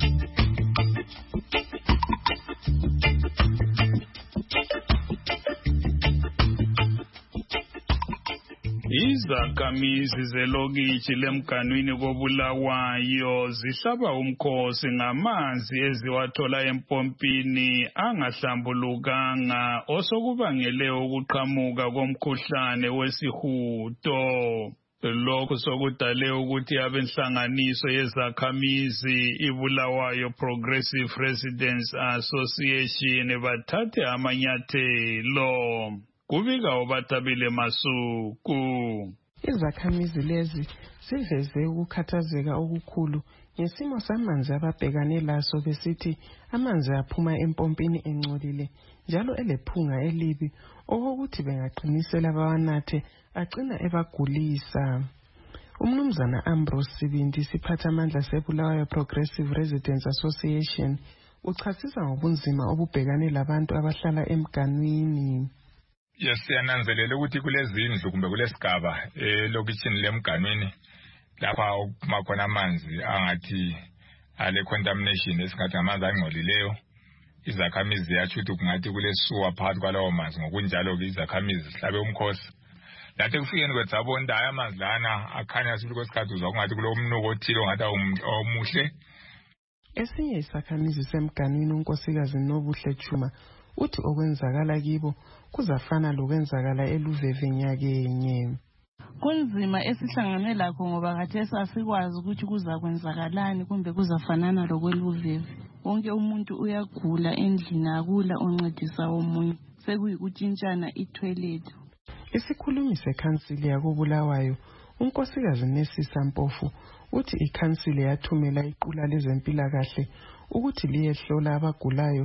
Izakhamizi zelokitshi lemganwini koBulawayo zihlaba umkhosi ngamanzi eziwathola empompini angahlambulukanga osokubangele ukuqhamuka komkhuhlane wesihudo. Lokho sokudale ukuthi abenhlanganiso yezakhamizi iBulawayo Progressive Residents Association bathathe amanyathelo. Kubika obatabile Masuku. Izakhamizi lezi siveze ukukhathazeka okukhulu ngesimo samanzi ababhekane laso besithi amanzi aphuma empompini engcolile njalo elephunga elibi okokuthi bengaqinisela bawanathe agcina ebagulisa. Umnumzana Ambrose Sibindi siphathamandla seBulawayo Progressive Residents Association uchasisa ngobunzima obubhekane labantu abahlala emganwini. Yes, siyananzelela ukuthi kulezindlu kumbe kulesigaba elokitshini lemganwini lapha okuphuma khona amanzi angathi ale contamination esingathi amanzi angcolileyo. Izakhamizi ziyatsho ukuthi kungathi kulesuwa phakathi kwalawo manzi ngokunjalo-ke izakhamizi zihlabe umkhosi. Lathi ekufikeni kwethu sabona aya amanzi lana akhanya sithi kwesikhathi uzwa kungathi kulomnuko othile ongathi omuhle. Esinye isakhamizi semganwini unkosikazi Nobuhle Chuma uthi okwenzakala kibo kuzafana lokwenzakala eLuveve nyakenye. Kunzima esihlangane lakho ngoba khathesi asikwazi ukuthi kuzakwenzakalani kumbe kuzafanana lokweLuveve. Wonke umuntu uyagula endlini akula oncedisa omunye. Sekuyikutshintshana itoilet. Isikhulumi sekhansili yakoBulawayo unkosikazi Nesisa Mpofu uthi ikhansili yathumela iqula lezempilakahle ukuthi liyehlola abagulayo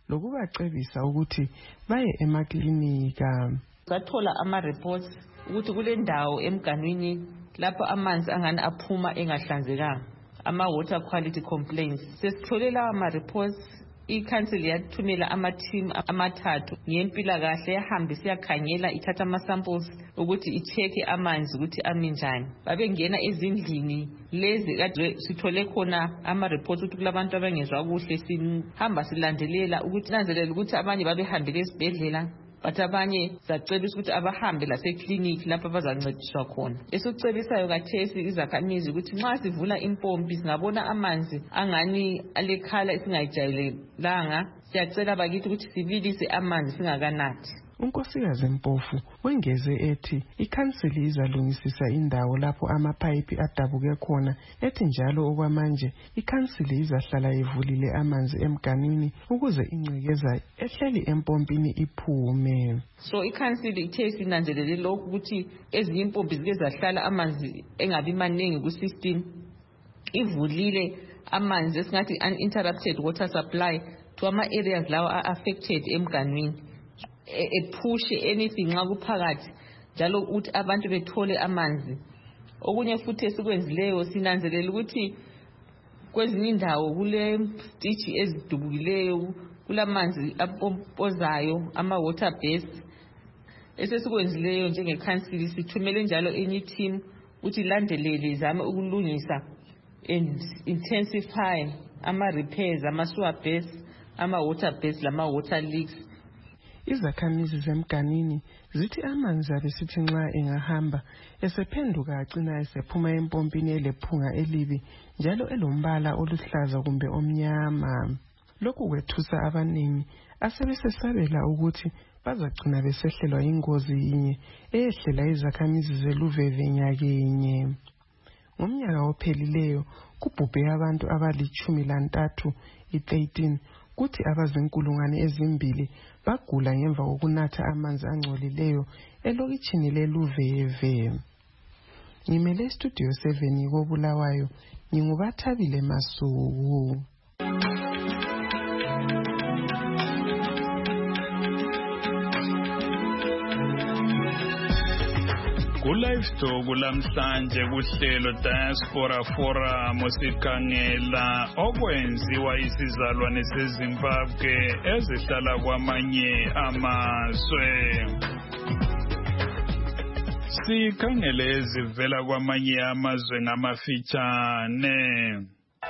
lokubacebisa ukuthi baye emaklinika. Sathola ama-reports ukuthi kule ndawo emganwini lapho amanzi angani aphuma engahlanzekanga, ama-water quality complaints. Sesithole lawa ma-reports, i-council yathumela ama-team amathathu ngempilakahle yahambe siyakhangela, ithatha ama-samples ukuthi i-check amanzi ukuthi ami njani. Babengena ezindlini lezi kade sithole khona ama-reports ukuthi kulabantu abangezwa kuhle, sihamba silandelela ukuthi nanzelela ukuthi abanye babehambile esibhedlela, but abanye sacebisa ukuthi abahambe laseklinikhi lapho abazancediswa khona. Esikucebisayo kathesi izakhamizi ukuthi nxa sivula impompi singabona amanzi angani alekhala esingayijayelelanga, siyacela bakithi ukuthi sibilise amanzi singakanathi. unkosikazi Mpofu wengeze ethi ikhansili izalungisisa indawo lapho amapayipi adabuke khona, ethi njalo okwamanje ikhansili izahlala ivulile amanzi emganwini ukuze ingcekeza ehleli empompini iphume. So ikhansili ithe sinanzelele lokhu ukuthi ezinye impompi zike zahlala amanzi engabi maningi ku system, ivulile amanzi esingathi uninterrupted water supply to ama areas lawo are affected emganwini, ephushe anything nxa kuphakathi njalo ukuthi abantu bethole amanzi. Okunye futhi esikwenzileyo sinanzelela ukuthi kwezinye indawo kule stitch ezidubukileyo, kulamanzi apompozayo, ama water base. Esesikwenzileyo njengekhansili sithumele njalo enye team ukuthi landelele izame ukulungisa and intensify ama repairs, ama sewer base, ama water base lama water leaks. Izakhamizi zemganini zithi amanzi abesithi nxa engahamba esephenduka agcina esephuma empompini elephunga elibi njalo elombala oluhlaza kumbe omnyama. Lokhu kwethusa abaningi asebesesabela ukuthi bazagcina besehlelwa ingozi yinye ehlela izakhamizi zeluveve nyakenye. Ngomnyaka ophelileyo kubhubhe abantu abalichumi lantathu i-thirteen kuthi abazinkulungwane ezimbili bagula ngemva kokunatha amanzi angcolileyo elokitshini leluveve. Ngimele studio seven koBulawayo, ngingubathabile Masuku. Ku-Livestock lamhlanje kuhlelo Diaspora Forum sikhangela okwenziwa isizalwane seZimbabwe ezihlala kwamanye amazwe. Sikhangele ezivela kwamanye amazwe ngamafitshane.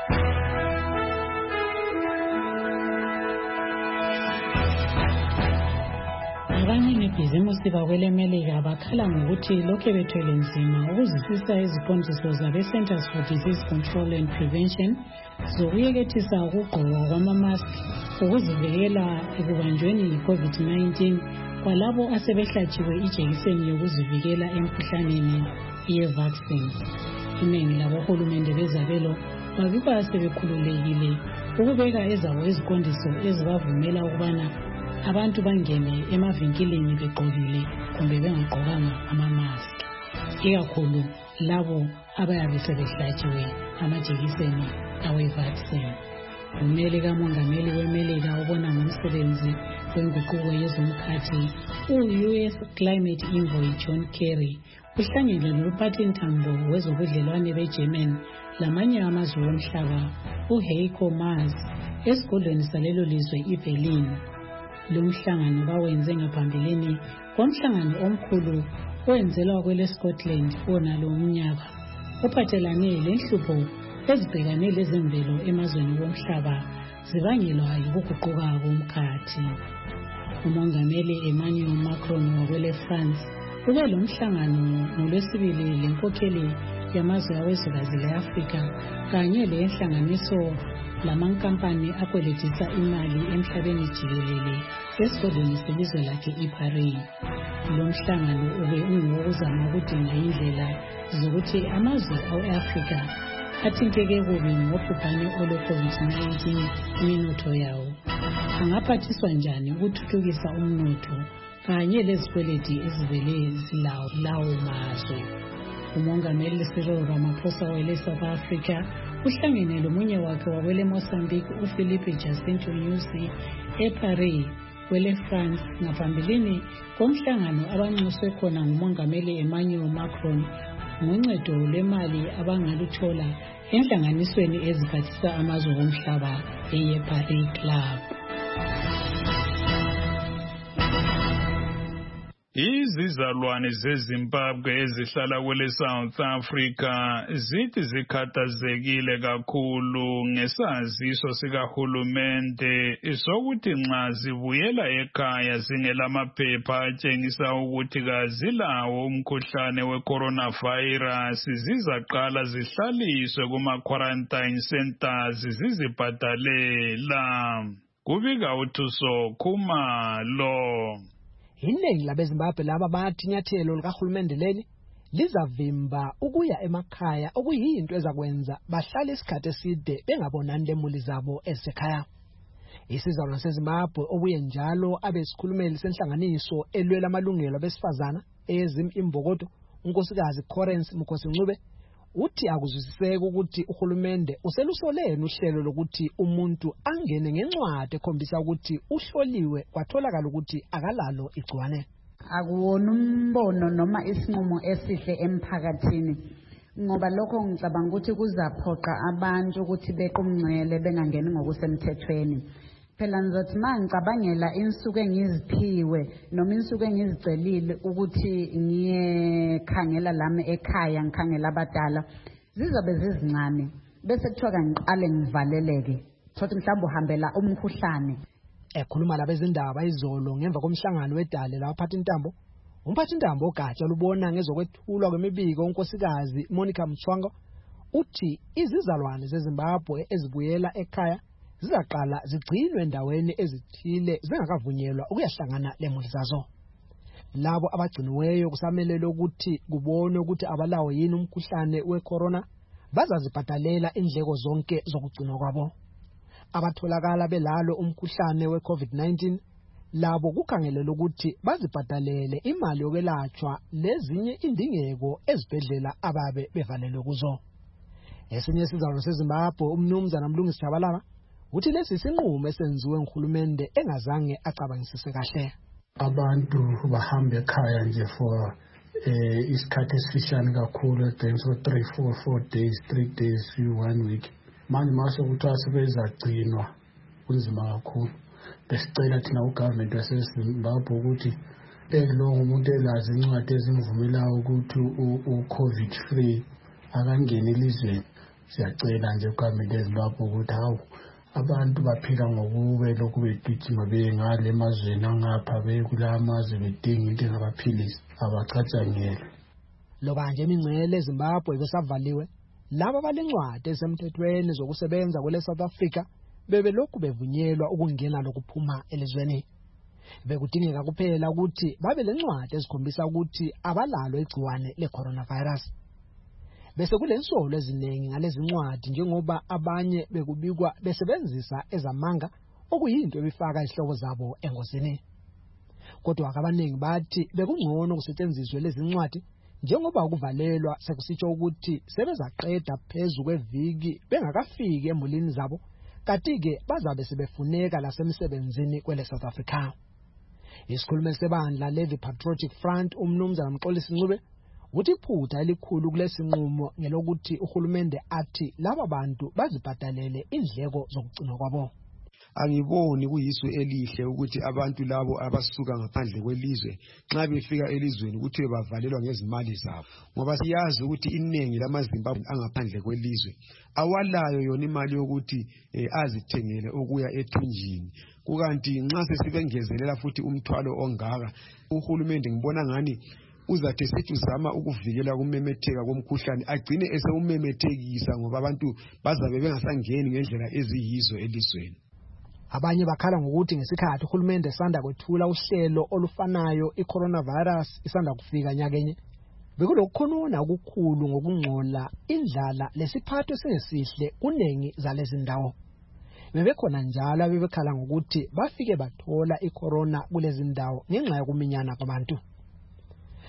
Abanye ngebhizimusi bakwelemelika bakhala ngokuthi lokhe bethwele nzima ukuzwisisa iziqondiso zabe-Centers for Disease Control and Prevention zokuyekethisa ukugqokwa kwamamaski ukuzivikela ekubanjweni yi-COVID nineteen kwalabo asebehlatshiwe ijekiseni yokuzivikela emkhuhlaneni ye-vaccine. Inengi labohulumende bezabelo babikwa sebekhululekile ukubeka ezabo iziqondiso ezibavumela ukubana abantu bangene emavinkilini begqokile kumbe bengagqokanga amamaski, ikakhulu labo abayabe sebehlatshiwe amajekiseni awe-vaccine. Umele kamongameli wemelika ubona ngomsebenzi wenguquko yezomkhathi u-U S Climate Envoy John Kerry uhlangene nomphathintambo wezobudlelwane beGerman lamanye amazwe omhlaba uHeiko Maas esigodlweni salelo lizwe iBerlin. Lo mhlangano bawenze ngaphambilini komhlangano omkhulu owenzelwa kwele Scotland wona lo mnyaka ophathelane lenhlupho ezibhekane lezemvelo emazweni womhlaba zibangelwa yikuguquka komkhathi. Umongameli Emmanuel Macron wakwele France ube lo mhlangano ngolwesibili lenkokheli yamazwe awezwekazi le-Afrika kanye lenhlanganiso lamankampani akweletisa imali emhlabeni jikelele esigodlweni selizwe lakhe iParis. Lo mhlangano ube ungowokuzama ukudinga indlela zokuthi amazwe awe-Afrika athinteke kubi ngobhubhane olo-COVID nineteen iminotho yawo. Angaphathiswa njani ukuthuthukisa umnotho kanye lezikweleti ezivele zilawo lawo mazwe. Umongameli Cyril Ramaphosa wele South Africa uhlangene lomunye wakhe wakwele Mozambique uPhilippe Jacinto Nyusi eParis kwele France ngaphambilini komhlangano abanxuswe khona ngumongameli Emmanuel Macron ngoncedo lwemali abangaluthola enhlanganisweni eziphathisa amazwe omhlaba eyeParis Club. Izizalwane zeZimbabwe ezihlala kwele South Africa zithi zikhathazekile kakhulu ngesaziso sikahulumende sokuthi nxa zibuyela ekhaya zingelamaphepha atshengisa ukuthi kazilawo umkhuhlane we-coronavirus zizaqala zihlaliswe kuma-quarantine centers zizibhadalela. Kubika uThuso Khumalo. Iningi labeZimbabwe laba bathi inyathelo likahulumende leli lizavimba ukuya emakhaya okuyinto ezakwenza bahlale isikhathi eside bengabonani lemuli zabo esekhaya. Isizalwane seZimbabwe obuye njalo abesikhulumeli senhlanganiso elwela amalungelo abesifazana ezim imbokodo unkosikazi Corrence Mkhosi-Ncube uthi akuzwisiseke ukuthi uhulumende uselusolene uhlelo lokuthi umuntu angene ngencwadi ekhombisa ukuthi uhloliwe kwatholakala ukuthi akalalo igcwane. Akuwona umbono noma isinqumo esihle emphakathini ngoba lokho ngicabanga ukuthi kuzaphoqa abantu ukuthi bequmncele bengangeni ngokusemthethweni. Phela ngizothi mangicabangela insuku engiziphiwe noma insuku engizicelile ukuthi ngiyekhangela lami ekhaya ngikhangela abadala zizobe zizincane bese kuthiwa kangiqale ngivaleleke thothi mhlawumbe uhambela umkhuhlane. Ekhuluma labezindaba izolo ngemva komhlangano wedale laphatha intambo umphathi intambo ogatsha lubona ngezokwethulwa kwemibiko unkosikazi Monica Mthwango uthi izizalwane zeZimbabwe ezibuyela ekhaya zizaqala zigcinwe endaweni ezithile zingakavunyelwa ukuyahlangana lemuli zazo. Labo abagciniweyo kusamelele ukuthi kubonwe ukuthi abalawo yini umkhuhlane wecorona bazazibhadalela indleko zonke zokugcinwa kwabo. Abatholakala belalo umkhuhlane weCovid nineteen labo kukhangelele ukuthi bazibhadalele imali yokwelatshwa lezinye indingeko ezibhedlela ababe bevalelwe kuzo. Esinye isizalwane seZimbabwe umnumzana Mlungisi Jabalala uthi lesi sinqumo esenziwe nguhulumende engazange acabangisise kahle. Abantu bahamba ekhaya nje for eh isikhathi esifishane kakhulu against for three four four days three days one week. Manje mase kuthiwa sebezagcinwa kunzima kakhulu. Besicela thina ugovernment waseZimbabwe ukuthi elo umuntu elazi incwadi ezimvumelayo ukuthi u-COVID free akangeni elizweni. Siyacela nje ugovernment weZimbabwe ukuthi hawu abantu baphila ngokube lokhu begijima bengale emazweni angapha bekulamaze bedinga into engabaphilisa abacatshangele. Loba nje imingcele eZimbabwe besavaliwe laba balencwadi esemthethweni zokusebenza kwele South Africa bebe lokhu bevunyelwa ukungena lokuphuma elizweni. Bekudingeka kuphela ukuthi babe lencwadi ezikhombisa ukuthi abalalo igciwane le-coronavirus. Bese kulensolo eziningi ngalezi ncwadi njengoba abanye bekubikwa besebenzisa ezamanga okuyinto ebifaka ihloko zabo engozini. Kodwa akabaningi bathi bekungcono kusetshenziswe lezi ncwadi njengoba ukuvalelwa sekusitsho ukuthi sebezaqeda phezulu kweviki bengakafiki emulini zabo kanti-ke bazabe sebefuneka lasemsebenzini kwele South Africa. Isikhulumi sebandla levi Patriotic Front umnumzana Mxolisi Ncube uthi iphutha elikhulu kulesinqumo ngelokuthi uhulumende athi laba bantu bazibhadalele indleko zokugcinwa kwabo. Angiboni kuyisu elihle ukuthi abantu labo abasuka ngaphandle kwelizwe nxa befika elizweni ukuthi bavalelwa ngezimali zabo ngoba siyazi ukuthi iningi lamaZimbabwe angaphandle kwelizwe awalayo yona imali yokuthi eh, azithengele ukuya ethunjini. Kukanti nxa sesibengezelela futhi umthwalo ongaka uhulumende ngibona ngani uzathi sithi uzama ukuvikela kumemetheka komkhuhlane agcine esewumemethekisa ngoba abantu bazabe bengasangeni ngendlela eziyizo elizweni. Abanye bakhala ngokuthi ngesikhathi uhulumende sanda kwethula uhlelo olufanayo i-coronavirus isanda kufika nyakenye bekulokukhonona okukhulu ngokungcola indlala lesiphatho singesihle kunengi zalezi ndawo. Bebekhona njalo abebekhala ngokuthi bafike bathola i-corona kulezi ndawo ngenxa yokuminyana kwabantu.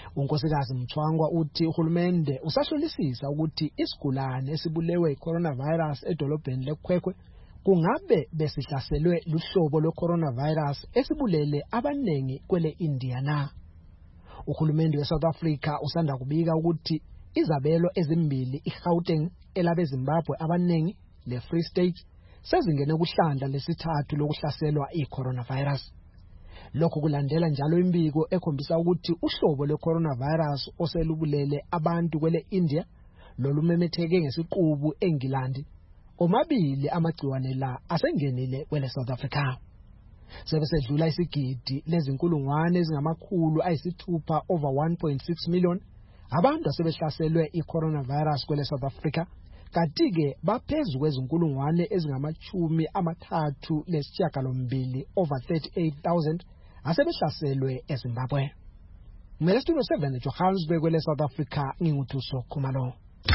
unkosikazi Mthwangwa uthi uhulumende usahlolisisa ukuthi isigulane esibulewe i-coronavirus edolobheni leKwekwe kungabe besihlaselwe luhlobo lwe-coronavirus esibulele abanengi kwele India na. Uhulumende we-South Africa usanda kubika ukuthi izabelo ezimbili iGauteng elabe Zimbabwe abanengi le-Free State sezingene kuhlandla lesithathu lokuhlaselwa i-coronavirus. Lokho kulandela njalo imbiko ekhombisa ukuthi uhlobo lwe-coronavirus oselubulele abantu kwele India lolumemetheke ngesiqubu eNgilandi. Omabili amagciwane la asengenile kwele South Africa. Sebesedlula isigidi lezinkulungwane ezingamakhulu ayisithupha over one point six million abantu asebehlaselwe i-coronavirus kwele South Africa. Kanti-ke baphezulu kwezinkulungwane ezingamachumi amathathu lesishiyagalombili over thirty-eight thousand asebehlaselwe eZimbabwe. Ngimele studio seven eJohannesburg kwele South Africa nginguthuso Khumalo.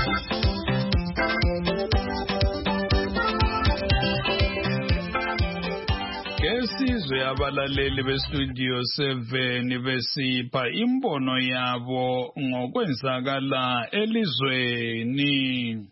Kesizwe abalaleli bestudio seven besipha imbono yabo ngokwenzakala elizweni.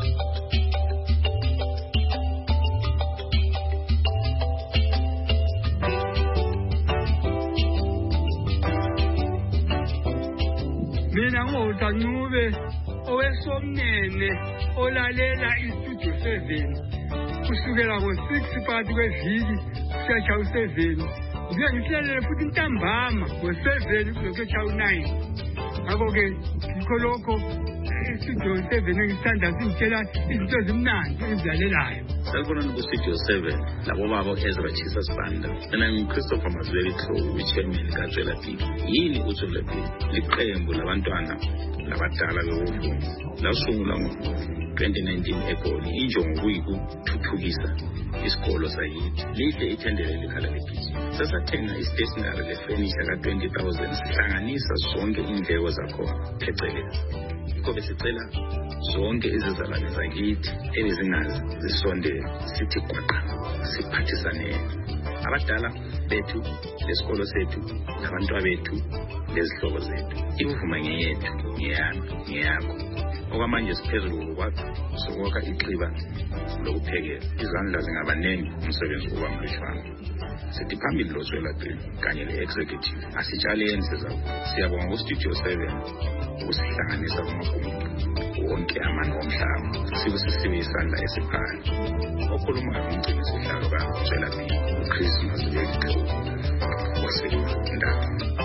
Mina ngoDanyube owesomnene olalela istudio seven kusukela ngo-six phakathi kweviki kuyatsha u-seven ubuye ngisilalele futhi ntambama ngo-seven kuzokuyatsha u-nine. Ngakho-ke yikho lokho istudio seven engisithanda singitshela izinto ezimnandi ezilalelayo. Salibonani ku-Studio seven labo babo Ezra Jesus Banda. Mina ngiChristopher Mazweli Khlovu, uchairman kaJwela P. Yini uJwela P? Liqembu labantwana labadala bewufunda lasungulwa ngo-twenty nineteen eGoli. Injongo kuyikuthuthukisa isikolo sayithi lihle ithendele likhala legiji. Sasathenga istationery lefurniture ka-twenty thousand sihlanganisa zonke indleko zakhona phecelezi. Yikho besicela zonke izizalwane zakithi ebezingazi zisondele sithi gwaqa siphathisane abadala bethu lesikolo sethu nabantwana bethu lezihlobo zethu. Imvuma ngeyethu ngeyami ngeyakho. Okwamanje siphezulu kwakho sokwakha ixhiba lokuphekela. Izandla zingabanengi umsebenzi uba mlishwana. Sithi phambili loJwela P kanye le-executive asitshaleni sizakho. Siyabonga uStudio seven ukusihlanganisa kumagumbi wonke amanye omhlaba. Sibe sisiwe isandla esiphansi. Okhulumayo umgcini sihlalo kaJwela P uChris Mazweli Khlovu waseNdaba.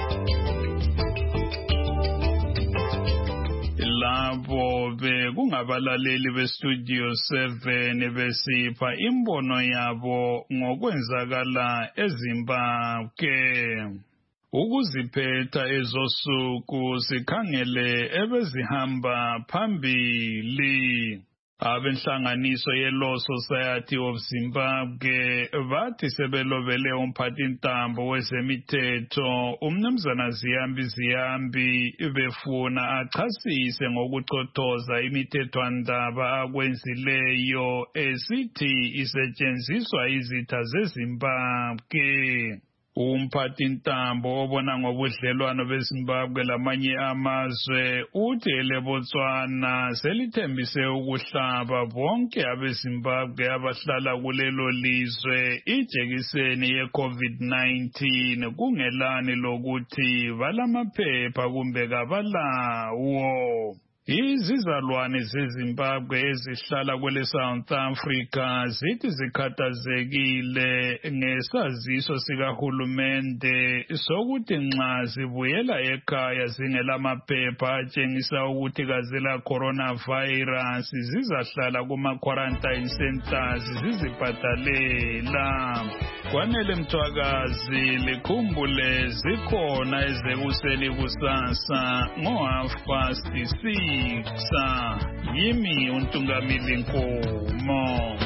Labo bekungabalaleli bestudio seven besipha imbono yabo ngokwenzakala eZimbabwe. Ukuziphetha ezosuku sikhangele ebezihamba phambili. Abenhlanganiso ye-Law Society of Zimbabwe bathi sebelobele umphathintambo wezemithetho umnumzana Ziyambi Ziyambi befuna achasise ngokuchothoza imithethwandaba akwenzileyo esithi isetshenziswa izitha zeZimbabwe. Umphathintambo obona ngobudlelwano beZimbabwe lamanye amazwe uthi eleBotswana selithembise ukuhlaba bonke abeZimbabwe abahlala kulelo lizwe ijekiseni ye-COVID nineteen kungelani lokuthi balamaphepha kumbe kabalawo. Izizalwane zeZimbabwe ezihlala kwele South Africa zithi zikhathazekile ngesaziso sikahulumende sokuthi nxa zibuyela ekhaya zingelamaphepha atshengisa ukuthi kazila coronavirus zizahlala kuma-quarantine centers zizibhadalela. Kwanele Mthwakazi likhumbule zikhona ezekuseni kusasa ngo-half past six. Yimi uNtungamili Nkomo.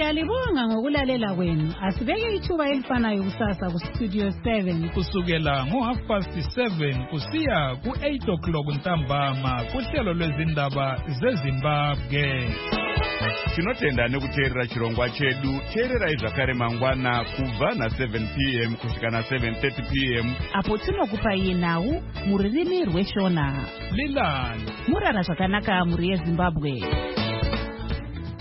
Siyalibonga ngokulalela kwenu. Asibeke ithuba elifanayo kusasa ku Studio seven kusukela ngo half past seven kusiya ku eight o'clock ntambama kuhlelo lwezindaba zeZimbabwe. Tinotenda nekuteerera chirongwa chedu. Teerera zvakare mangwana kubva na seven p m kusvika na seven thirty p m apo tinokupai nhau muririmi rweshona. Lilani murara zvakanaka muri yeZimbabwe.